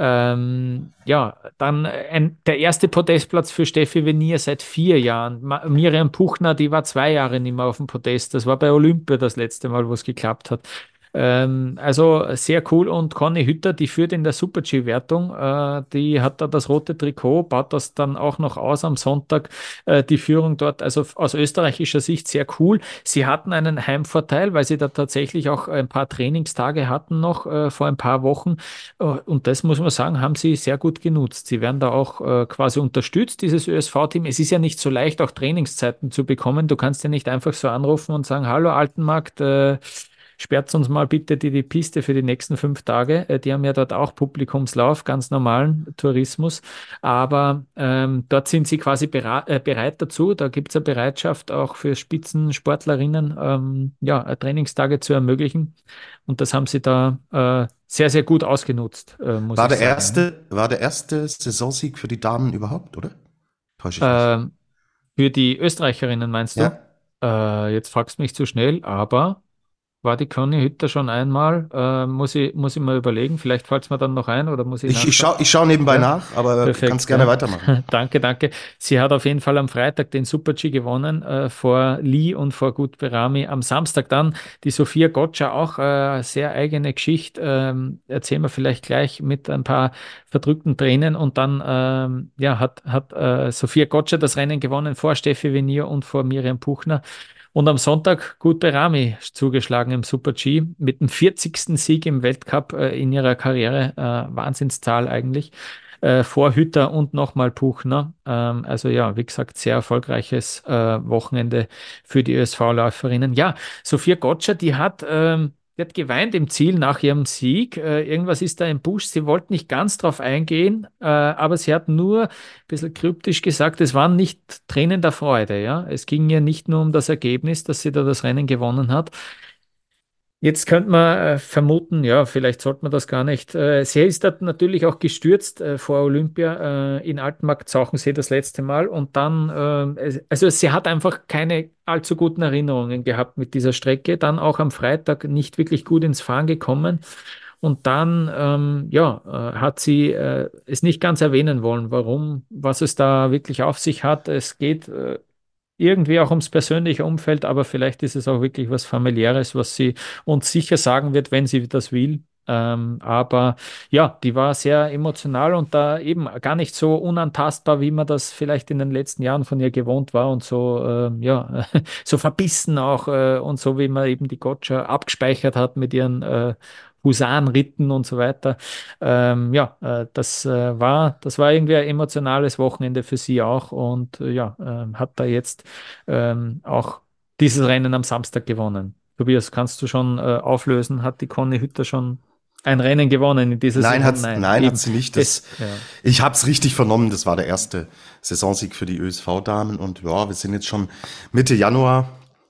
Ähm, ja, dann ein, der erste Podestplatz für Steffi Venier seit vier Jahren. Ma Miriam Puchner, die war zwei Jahre nicht mehr auf dem Podest. Das war bei Olympia das letzte Mal, wo es geklappt hat. Ähm, also sehr cool. Und Conny Hütter, die führt in der Super-G-Wertung, äh, die hat da das rote Trikot, baut das dann auch noch aus am Sonntag, äh, die Führung dort. Also aus österreichischer Sicht sehr cool. Sie hatten einen Heimvorteil, weil sie da tatsächlich auch ein paar Trainingstage hatten noch äh, vor ein paar Wochen. Äh, und das muss man sagen, haben sie sehr gut genutzt. Sie werden da auch äh, quasi unterstützt, dieses Ö S V-Team. Es ist ja nicht so leicht, auch Trainingszeiten zu bekommen. Du kannst ja nicht einfach so anrufen und sagen, hallo Altenmarkt, äh, sperrt uns mal bitte die, die Piste für die nächsten fünf Tage. Äh, die haben ja dort auch Publikumslauf, ganz normalen Tourismus. Aber ähm, dort sind sie quasi bera äh, bereit dazu. Da gibt es eine Bereitschaft auch für Spitzensportlerinnen, ähm, ja, äh, Trainingstage zu ermöglichen. Und das haben sie da äh, sehr, sehr gut ausgenutzt, äh, muss War ich der sagen. erste, war der erste Saisonsieg für die Damen überhaupt, oder? Täusche ich mich? Ähm, für die Österreicherinnen meinst du? Ja. Äh, jetzt fragst du mich zu schnell, aber war die Conny Hütter schon einmal? Äh, muss ich, muss ich mal überlegen. Vielleicht fällt es mir dann noch ein oder muss ich Ich, ich nachschauen? schaue ich schau nebenbei Ja, nach, aber du kannst perfekt. gerne Ja. weitermachen. Danke, danke. Sie hat auf jeden Fall am Freitag den Super-G gewonnen, äh, vor Lee und vor Gut Berami. Am Samstag dann die Sophia Gotcha, auch äh, sehr eigene Geschichte. Ähm, erzählen wir vielleicht gleich mit ein paar verdrückten Tränen. Und dann ähm, ja, hat, hat äh, Sophia Gotcha das Rennen gewonnen vor Steffi Venier und vor Miriam Puchner. Und am Sonntag Gut Berami zugeschlagen im Super-G mit dem vierzigsten Sieg im Weltcup äh, in ihrer Karriere. Äh, Wahnsinnszahl eigentlich. Äh, vor Hütter und nochmal Puchner. Ähm, also ja, wie gesagt, sehr erfolgreiches äh, Wochenende für die Ö S V-Läuferinnen. Ja, Sophia Gotcha, die hat, ähm, die hat geweint im Ziel nach ihrem Sieg. Äh, irgendwas ist da im Busch. Sie wollte nicht ganz drauf eingehen, äh, aber sie hat nur ein bisschen kryptisch gesagt, es waren nicht Tränen der Freude. Ja? Es ging ihr nicht nur um das Ergebnis, dass sie da das Rennen gewonnen hat. Jetzt könnte man äh, vermuten, ja, vielleicht sollte man das gar nicht. Äh, sie ist dort natürlich auch gestürzt äh, vor Olympia äh, in Altenmarkt-Zauchensee das letzte Mal und dann, äh, es- also sie hat einfach keine allzu guten Erinnerungen gehabt mit dieser Strecke, dann auch am Freitag nicht wirklich gut ins Fahren gekommen und dann, ähm, ja, äh, hat sie äh, es nicht ganz erwähnen wollen, warum, was es da wirklich auf sich hat. Es geht äh, irgendwie auch ums persönliche Umfeld, aber vielleicht ist es auch wirklich was Familiäres, was sie uns sicher sagen wird, wenn sie das will. Ähm, aber ja, die war sehr emotional und da eben gar nicht so unantastbar, wie man das vielleicht in den letzten Jahren von ihr gewohnt war und so, ähm, ja, so verbissen auch äh, und so, wie man eben die Gotcha abgespeichert hat mit ihren äh, Husarenritten und so weiter. Ähm, ja, äh, das äh, war, das war irgendwie ein emotionales Wochenende für sie auch und äh, ja, ähm, hat da jetzt ähm, auch dieses Rennen am Samstag gewonnen. Tobias, kannst du schon äh, auflösen? Hat die Conny Hütter schon ein Rennen gewonnen in dieser Nein, Saison? hat, Nein, nein, hat eben. sie nicht. Es, Das, ja. ich habe es richtig vernommen, das war der erste Saisonsieg für die Ö S V-Damen. Und ja, wir sind jetzt schon Mitte Januar.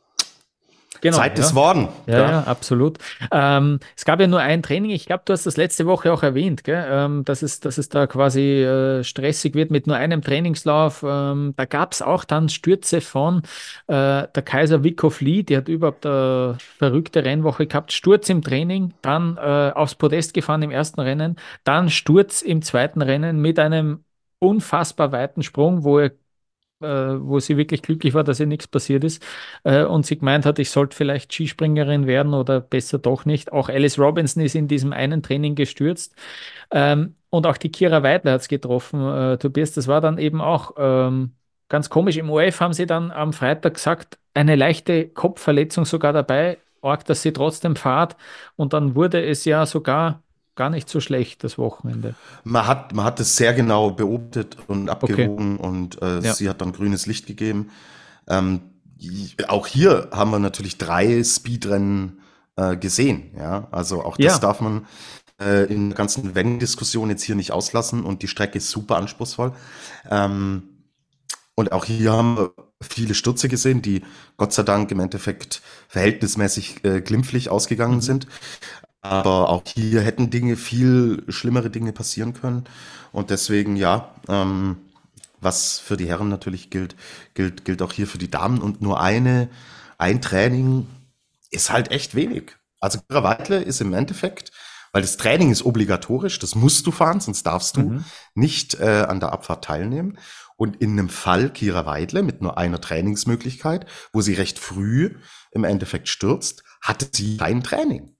Genau, Zeit ja. ist worden. Ja, ja, absolut. Ähm, es gab ja nur ein Training. Ich glaube, du hast das letzte Woche auch erwähnt, gell? Ähm, dass es, dass es da quasi äh, stressig wird mit nur einem Trainingslauf. Ähm, da gab es auch dann Stürze von äh, der Kaiser Wickow Lee, die hat überhaupt eine verrückte Rennwoche gehabt. Sturz im Training, dann äh, aufs Podest gefahren im ersten Rennen, dann Sturz im zweiten Rennen mit einem unfassbar weiten Sprung, wo er äh, wo sie wirklich glücklich war, dass ihr nichts passiert ist äh, und sie gemeint hat, ich sollte vielleicht Skispringerin werden oder besser doch nicht. Auch Alice Robinson ist in diesem einen Training gestürzt ähm, und auch die Kira Weidler hat es getroffen, äh, Tobias, das war dann eben auch ähm, ganz komisch. Im O F haben sie dann am Freitag gesagt, eine leichte Kopfverletzung sogar dabei, arg, dass sie trotzdem fahrt und dann wurde es ja sogar gar nicht so schlecht, das Wochenende. Man hat, man hat es sehr genau beobachtet und Okay, abgewogen und äh, ja. sie hat dann grünes Licht gegeben. Ähm, die- auch hier haben wir natürlich drei Speedrennen äh, gesehen. Ja, also auch das Ja, darf man äh, in der ganzen Wenn-Diskussion jetzt hier nicht auslassen und die Strecke ist super anspruchsvoll. Ähm, und auch hier haben wir viele Stürze gesehen, die Gott sei Dank im Endeffekt verhältnismäßig äh, glimpflich ausgegangen mhm. sind. Aber auch hier hätten Dinge, viel schlimmere Dinge passieren können. Und deswegen, ja, ähm, was für die Herren natürlich gilt, gilt, gilt auch hier für die Damen. Und nur eine, ein Training ist halt echt wenig. Also Kira Weidle ist im Endeffekt, weil das Training ist obligatorisch, das musst du fahren, sonst darfst du Mhm. nicht äh, an der Abfahrt teilnehmen. Und in einem Fall Kira Weidle mit nur einer Trainingsmöglichkeit, wo sie recht früh im Endeffekt stürzt, hatte sie kein Training.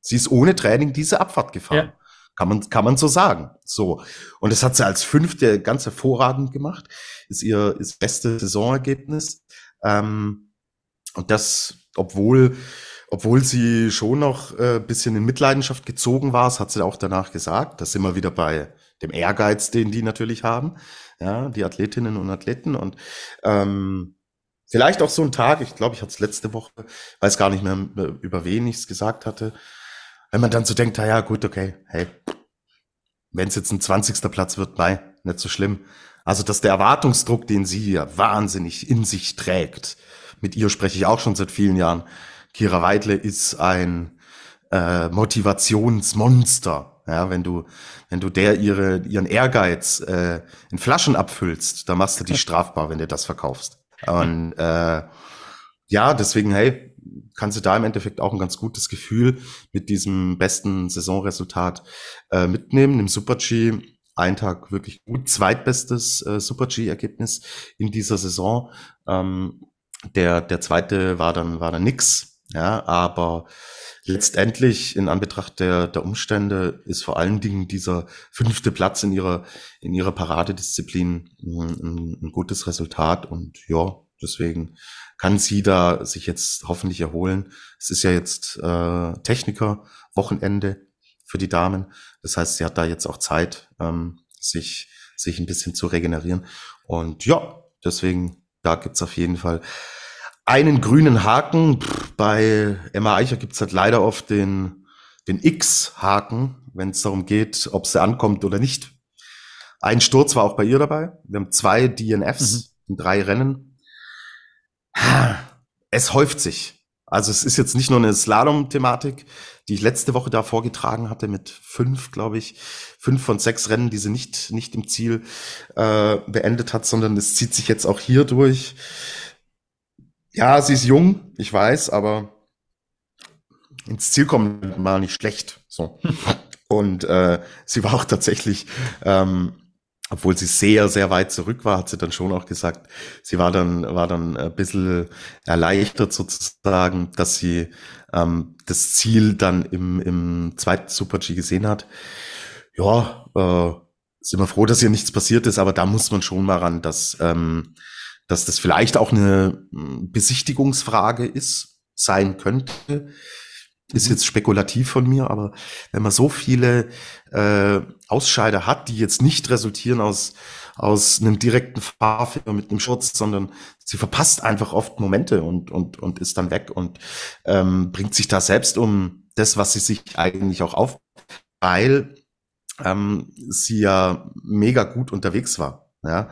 Sie ist ohne Training diese Abfahrt gefahren. Ja. Kann man, kann man so sagen. So. Und das hat sie als Fünfte ganz hervorragend gemacht. Ist ihr, ist beste Saisonergebnis. Ähm, und das, obwohl, obwohl sie schon noch ein äh, bisschen in Mitleidenschaft gezogen war, das hat sie auch danach gesagt. Da sind wir wieder bei dem Ehrgeiz, den die natürlich haben. Ja, die Athletinnen und Athleten. Und, ähm, vielleicht auch so ein Tag, ich glaube, ich hatte es letzte Woche, weiß gar nicht mehr, über wen ich es gesagt hatte, wenn man dann so denkt, ja gut, okay, hey, wenn es jetzt ein zwanzigster Platz wird, nein, nicht so schlimm. Also, dass der Erwartungsdruck, den sie ja wahnsinnig in sich trägt, mit ihr spreche ich auch schon seit vielen Jahren, Kira Weidle ist ein äh, Motivationsmonster. Ja, wenn du, wenn du der ihre, ihren Ehrgeiz äh, in Flaschen abfüllst, dann machst du die strafbar, wenn du das verkaufst. Und äh, ja, deswegen, hey, kannst du da im Endeffekt auch ein ganz gutes Gefühl mit diesem besten Saisonresultat äh, mitnehmen. Im Super-G ein Tag wirklich gut, zweitbestes äh, Super-G-Ergebnis in dieser Saison. Ähm, der der zweite war dann war dann nix, ja, aber letztendlich in Anbetracht der der Umstände ist vor allen Dingen dieser fünfte Platz in ihrer in ihrer Paradedisziplin ein, ein, ein gutes Resultat und ja, deswegen kann sie da sich jetzt hoffentlich erholen. Es ist ja jetzt äh, Techniker-Wochenende für die Damen. Das heißt, sie hat da jetzt auch Zeit, ähm, sich, sich ein bisschen zu regenerieren. Und ja, deswegen, da gibt's auf jeden Fall einen grünen Haken. Pff, bei Emma Eicher gibt's halt leider oft den, den X-Haken, wenn es darum geht, ob sie ankommt oder nicht. Ein Sturz war auch bei ihr dabei. Wir haben zwei D N Fs mhm. in drei Rennen. Es häuft sich. Also es ist jetzt nicht nur eine Slalom-Thematik, die ich letzte Woche da vorgetragen hatte mit fünf, glaube ich, fünf von sechs Rennen, die sie nicht nicht im Ziel äh, beendet hat, sondern es zieht sich jetzt auch hier durch. Ja, sie ist jung, ich weiß, aber ins Ziel kommen war nicht schlecht. So. Und äh, sie war auch tatsächlich ähm, obwohl sie sehr, sehr weit zurück war, hat sie dann schon auch gesagt, sie war dann, war dann ein bisschen erleichtert sozusagen, dass sie ähm, das Ziel dann im, im zweiten Super-G gesehen hat. Ja, äh, sind wir froh, dass ihr nichts passiert ist, aber da muss man schon mal ran, dass, ähm, dass das vielleicht auch eine Besichtigungsfrage ist, sein könnte. Ist jetzt spekulativ von mir, aber wenn man so viele äh, Ausscheider hat, die jetzt nicht resultieren aus aus einem direkten Fahrfehler mit einem Schutz, sondern sie verpasst einfach oft Momente und und und ist dann weg und ähm, bringt sich da selbst um das, was sie sich eigentlich auch auf, weil ähm, sie ja mega gut unterwegs war. Ja,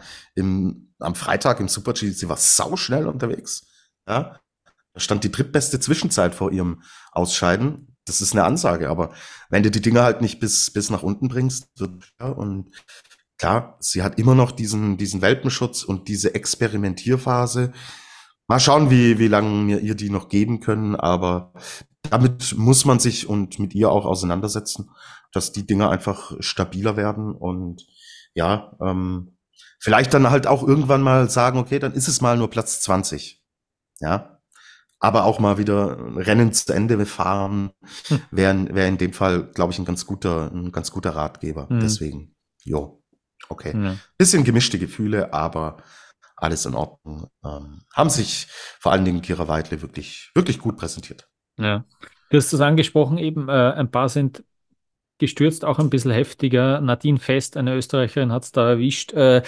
im am Freitag im Super-G, sie war sauschnell unterwegs. Ja. Da stand die drittbeste Zwischenzeit vor ihrem Ausscheiden. Das ist eine Ansage, aber wenn du die Dinger halt nicht bis, bis nach unten bringst, wird, ja, und klar, sie hat immer noch diesen, diesen Welpenschutz und diese Experimentierphase. Mal schauen, wie, wie lange wir ihr die noch geben können, aber damit muss man sich und mit ihr auch auseinandersetzen, dass die Dinger einfach stabiler werden und ja, ähm, vielleicht dann halt auch irgendwann mal sagen, okay, dann ist es mal nur Platz zwanzig. Ja. Aber auch mal wieder Rennen zu Ende fahren, hm. wäre wär in dem Fall, glaube ich, ein ganz guter, ein ganz guter Ratgeber. Hm. Deswegen, jo, okay. Ja. Bisschen gemischte Gefühle, aber alles in Ordnung. Ähm, haben sich vor allen Dingen Kira Weidle wirklich, wirklich gut präsentiert. Ja, du hast es angesprochen, eben äh, ein paar sind gestürzt, auch ein bisschen heftiger. Nadine Fest, eine Österreicherin, hat es da erwischt. Äh,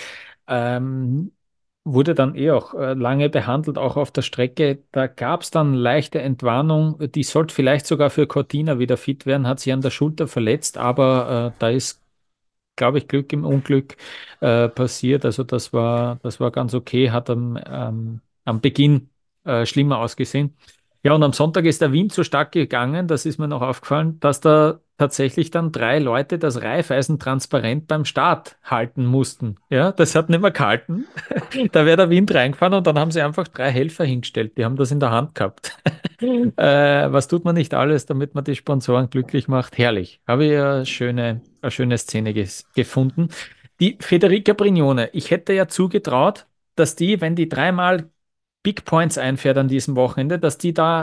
ähm, wurde dann eh auch äh, lange behandelt, auch auf der Strecke. Da gab es dann leichte Entwarnung. Die sollte vielleicht sogar für Cortina wieder fit werden, hat sich an der Schulter verletzt, aber äh, da ist, glaube ich, Glück im Unglück äh, passiert. Also das war, das war ganz okay, hat am, ähm, am Beginn äh, schlimmer ausgesehen. Ja, und am Sonntag ist der Wind so stark gegangen, das ist mir noch aufgefallen, dass da tatsächlich dann drei Leute das Reifeisen transparent beim Start halten mussten. Ja, das hat nicht mehr gehalten. Da wäre der Wind reingefahren und dann haben sie einfach drei Helfer hingestellt. Die haben das in der Hand gehabt. äh, was tut man nicht alles, damit man die Sponsoren glücklich macht? Herrlich. Habe ich eine schöne, eine schöne Szene ges- gefunden. Die Federica Brignone, ich hätte ja zugetraut, dass die, wenn die dreimal Big Points einfährt an diesem Wochenende, dass die da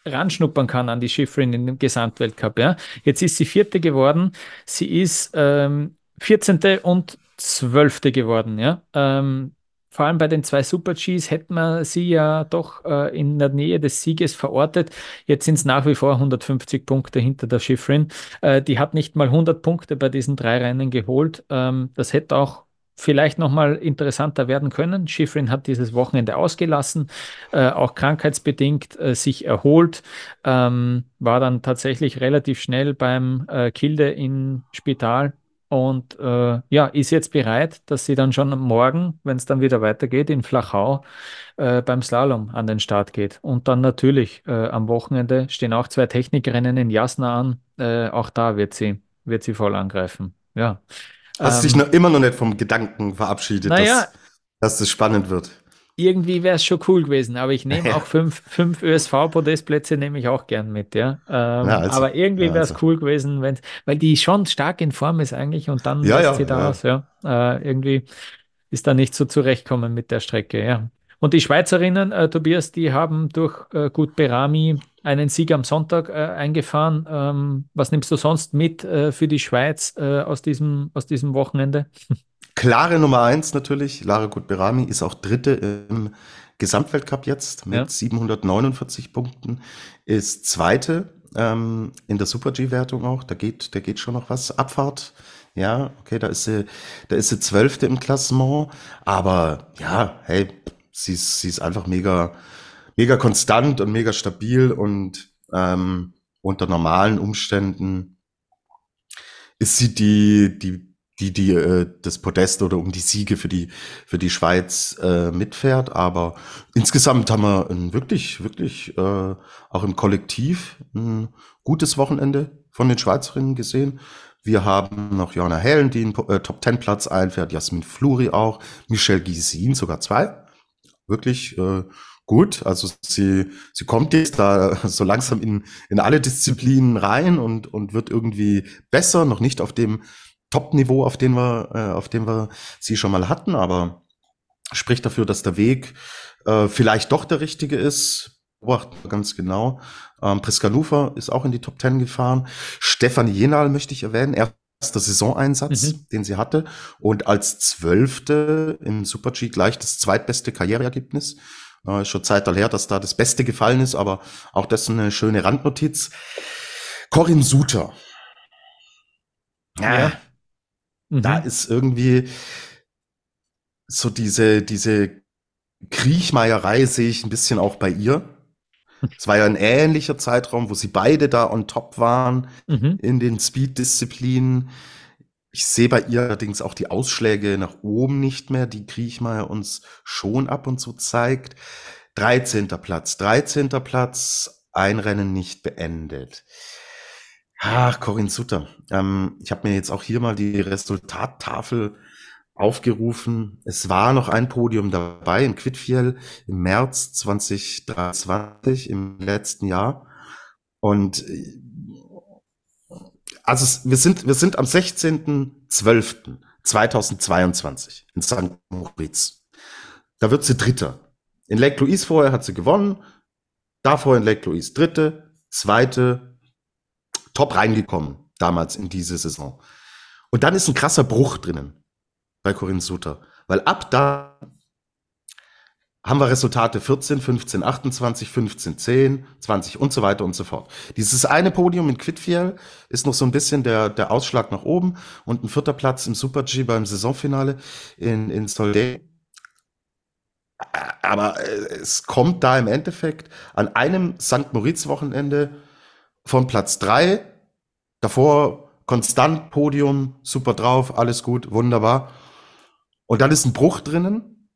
ranschnuppern kann an die Schifrin in dem Gesamtweltcup. Ja. Jetzt ist sie Vierte geworden. Sie ist ähm, vierzehnte und Zwölfte geworden. Ja. Ähm, vor allem bei den zwei Super-Gs hätten wir sie ja doch äh, in der Nähe des Sieges verortet. Jetzt sind es nach wie vor hundertfünfzig Punkte hinter der Schifrin. Äh, die hat nicht mal hundert Punkte bei diesen drei Rennen geholt. Ähm, das hätte auch vielleicht nochmal interessanter werden können. Schifrin hat dieses Wochenende ausgelassen, äh, auch krankheitsbedingt äh, sich erholt, ähm, war dann tatsächlich relativ schnell beim äh, Kilde im Spital und äh, ja, ist jetzt bereit, dass sie dann schon morgen, wenn es dann wieder weitergeht, in Flachau äh, beim Slalom an den Start geht. Und dann natürlich äh, am Wochenende stehen auch zwei Technikrennen in Jasna an. Äh, auch da wird sie, wird sie voll angreifen. Ja. Hast dich Ähm, noch immer noch nicht vom Gedanken verabschiedet, naja, dass, dass das spannend wird. irgendwie wäre es schon cool gewesen, aber ich nehme Ja, auch fünf, fünf Ö S V-Podestplätze nehme ich auch gern mit, ja. ja, Ähm, also, aber irgendwie ja, wäre es also. cool gewesen, wenn, weil die schon stark in Form ist eigentlich und dann Ja, lässt ja, sie da ja. aus, ja. Äh, irgendwie ist da nicht so zurechtkommen mit der Strecke, ja. Und die Schweizerinnen, äh, Tobias, die haben durch äh, Gut Berami einen Sieg am Sonntag äh, eingefahren. Ähm, was nimmst du sonst mit äh, für die Schweiz äh, aus diesem, aus diesem Wochenende? Klare Nummer eins natürlich. Lara Gut-Berami ist auch Dritte im Gesamtweltcup jetzt Ja. mit siebenhundertneunundvierzig Punkten. Ist Zweite ähm, in der Super-G-Wertung auch. Da geht, da geht schon noch was. Abfahrt. Ja, okay, da ist sie, da ist sie Zwölfte im Klassement. Aber ja, hey, sie ist, sie ist einfach mega, mega konstant und mega stabil und ähm, unter normalen Umständen ist sie die, die, die, die äh, das Podest oder um die Siege für die, für die Schweiz äh, mitfährt. Aber insgesamt haben wir ein wirklich, wirklich äh, auch im Kollektiv ein gutes Wochenende von den Schweizerinnen gesehen. Wir haben noch Joanna Hellen, die einen äh, Top-Ten-Platz einfährt, Jasmin Fluri auch, Michelle Gysin sogar zwei. Wirklich äh, gut. Also sie, sie kommt jetzt da so langsam in, in alle Disziplinen rein und, und wird irgendwie besser, noch nicht auf dem Top-Niveau, auf dem wir, äh, auf dem wir sie schon mal hatten, aber spricht dafür, dass der Weg äh, vielleicht doch der richtige ist. Beobachten wir ganz genau. Ähm, Priska Nufer ist auch in die Top Ten gefahren. Stefanie Jenal möchte ich erwähnen. Erster Saisoneinsatz, Mhm. den sie hatte. Und als Zwölfte im Super-G gleich das zweitbeste Karriereergebnis. Äh, ist schon Zeit her, dass da das Beste gefallen ist, aber auch das ist eine schöne Randnotiz. Corinne Suter. Ja. Ja, da Mhm. ist irgendwie so diese, diese Kriechmeierei sehe ich ein bisschen auch bei ihr. Es war ja ein ähnlicher Zeitraum, wo sie beide da on top waren Mhm. in den Speed-Disziplinen. Ich sehe bei ihr allerdings auch die Ausschläge nach oben nicht mehr, die Kriechmeier uns schon ab und zu zeigt. dreizehnter Platz, dreizehnter Platz, ein Rennen nicht beendet. Ach, Corinne Sutter. Ähm, ich habe mir jetzt auch hier mal die Resultattafel aufgerufen. Es war noch ein Podium dabei in Quidfiel im März zwanzig dreiundzwanzig, im letzten Jahr. Und äh, also es, wir sind wir sind am sechzehnten zwölften zweitausendzweiundzwanzig in Sankt Moritz. Da wird sie Dritter. In Lake Louise vorher hat sie gewonnen. Davor in Lake Louise Dritte, Zweite, top reingekommen damals in diese Saison. Und dann ist ein krasser Bruch drinnen bei Corinne Suter, weil ab da haben wir Resultate vierzehn, fünfzehn, achtundzwanzig, fünfzehn, zehn, zwanzig und so weiter und so fort. Dieses eine Podium in Quidfiel ist noch so ein bisschen der, der Ausschlag nach oben und ein vierter Platz im Super-G beim Saisonfinale in, in Solday. Aber es kommt da im Endeffekt an einem Sankt Moritz-Wochenende von Platz drei, davor konstant Podium, super drauf, alles gut, wunderbar. Und dann ist ein Bruch drinnen,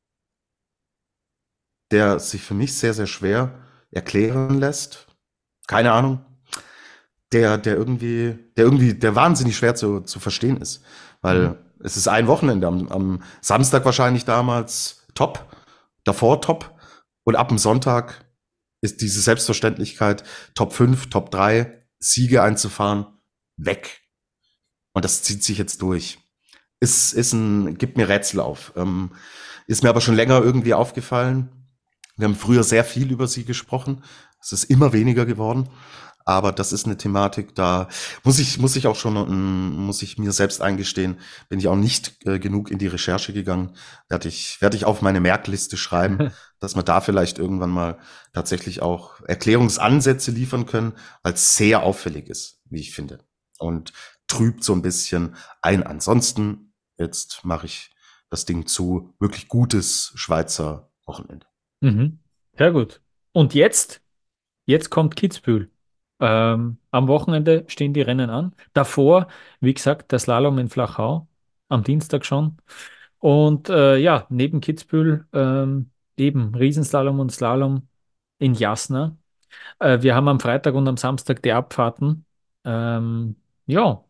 der sich für mich sehr, sehr schwer erklären lässt. Keine Ahnung. Der, der irgendwie, der irgendwie, der wahnsinnig schwer zu, zu verstehen ist. Weil mhm. es ist ein Wochenende, am, am Samstag wahrscheinlich damals top, davor top. Und ab dem Sonntag ist diese Selbstverständlichkeit, Top fünf, Top drei, Siege einzufahren, weg. Und das zieht sich jetzt durch. Ist, ist ein, gibt mir Rätsel auf. Ähm, ist mir aber schon länger irgendwie aufgefallen. Wir haben früher sehr viel über sie gesprochen. Es ist immer weniger geworden. Aber das ist eine Thematik, da muss ich, muss ich auch schon, ähm, muss ich mir selbst eingestehen, bin ich auch nicht äh, genug in die Recherche gegangen. Werde ich, werde ich auf meine Merkliste schreiben, dass wir da vielleicht irgendwann mal tatsächlich auch Erklärungsansätze liefern können, weil es sehr auffällig ist, wie ich finde. Und trübt so ein bisschen ein. Ansonsten, jetzt mache ich das Ding zu. Wirklich gutes Schweizer Wochenende. Mhm. Sehr gut. Und jetzt, jetzt kommt Kitzbühel. Ähm, am Wochenende stehen die Rennen an. Davor, wie gesagt, der Slalom in Flachau, am Dienstag schon. Und äh, ja, neben Kitzbühel ähm, eben Riesenslalom und Slalom in Jasna. Äh, wir haben am Freitag und am Samstag die Abfahrten. Ähm, ja,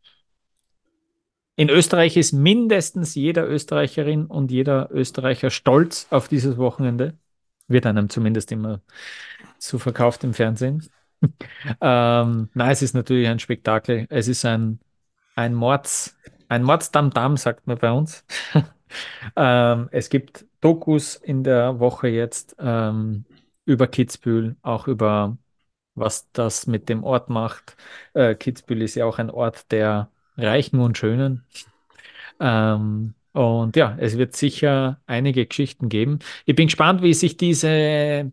in Österreich ist mindestens jeder Österreicherin und jeder Österreicher stolz auf dieses Wochenende. Wird einem zumindest immer so verkauft im Fernsehen. Ähm, nein, es ist natürlich ein Spektakel. Es ist ein, ein Mords, ein Mordstamtam, sagt man bei uns. Ähm, es gibt Dokus in der Woche jetzt ähm, über Kitzbühel, auch über was das mit dem Ort macht. Äh, Kitzbühel ist ja auch ein Ort der Reichen und Schönen. Ähm, und ja, es wird sicher einige Geschichten geben. Ich bin gespannt, wie sich diese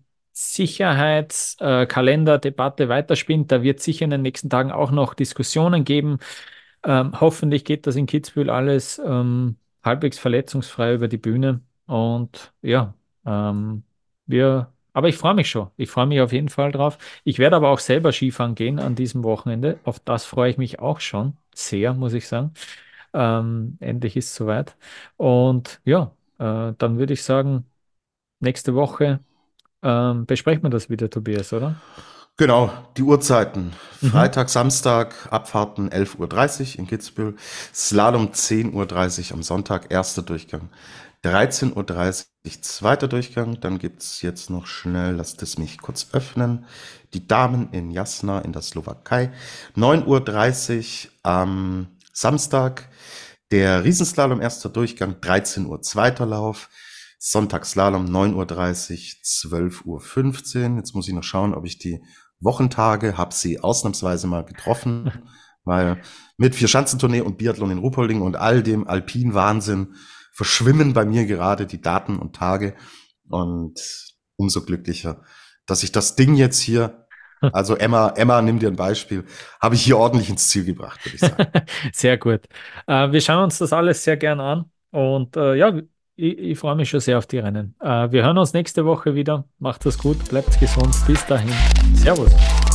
Sicherheitskalender-Debatte weiterspinnt. Da wird sicher in den nächsten Tagen auch noch Diskussionen geben. Ähm, hoffentlich geht das in Kitzbühel alles ähm, halbwegs verletzungsfrei über die Bühne. Und ja, ähm, wir, aber ich freue mich schon. Ich freue mich auf jeden Fall drauf. Ich werde aber auch selber Skifahren gehen an diesem Wochenende. Auf das freue ich mich auch schon sehr, muss ich sagen. Ähm, endlich ist es soweit. Und ja, äh, dann würde ich sagen, nächste Woche ähm, besprechen wir das wieder, Tobias, oder? Genau, die Uhrzeiten. Mhm. Freitag, Samstag, Abfahrten elf Uhr dreißig in Kitzbühel, Slalom zehn Uhr dreißig am Sonntag, erster Durchgang. dreizehn Uhr dreißig, zweiter Durchgang. Dann gibt's jetzt noch schnell, lasst es mich kurz öffnen, die Damen in Jasna in der Slowakei. neun Uhr dreißig am Samstag, der Riesenslalom, erster Durchgang, dreizehn Uhr, zweiter Lauf. Sonntagsslalom neun Uhr dreißig, zwölf Uhr fünfzehn. Jetzt muss ich noch schauen, ob ich die Wochentage, habe sie ausnahmsweise mal getroffen, weil mit Vierschanzentournee und Biathlon in Ruhpolding und all dem Alpin-Wahnsinn verschwimmen bei mir gerade die Daten und Tage und umso glücklicher, dass ich das Ding jetzt hier, also Emma, Emma, nimm dir ein Beispiel, habe ich hier ordentlich ins Ziel gebracht, würde ich sagen. Sehr gut. Äh, wir schauen uns das alles sehr gern an und äh, ja, ich, ich freue mich schon sehr auf die Rennen. Äh, wir hören uns nächste Woche wieder. Macht es gut, bleibt gesund. Bis dahin. Servus.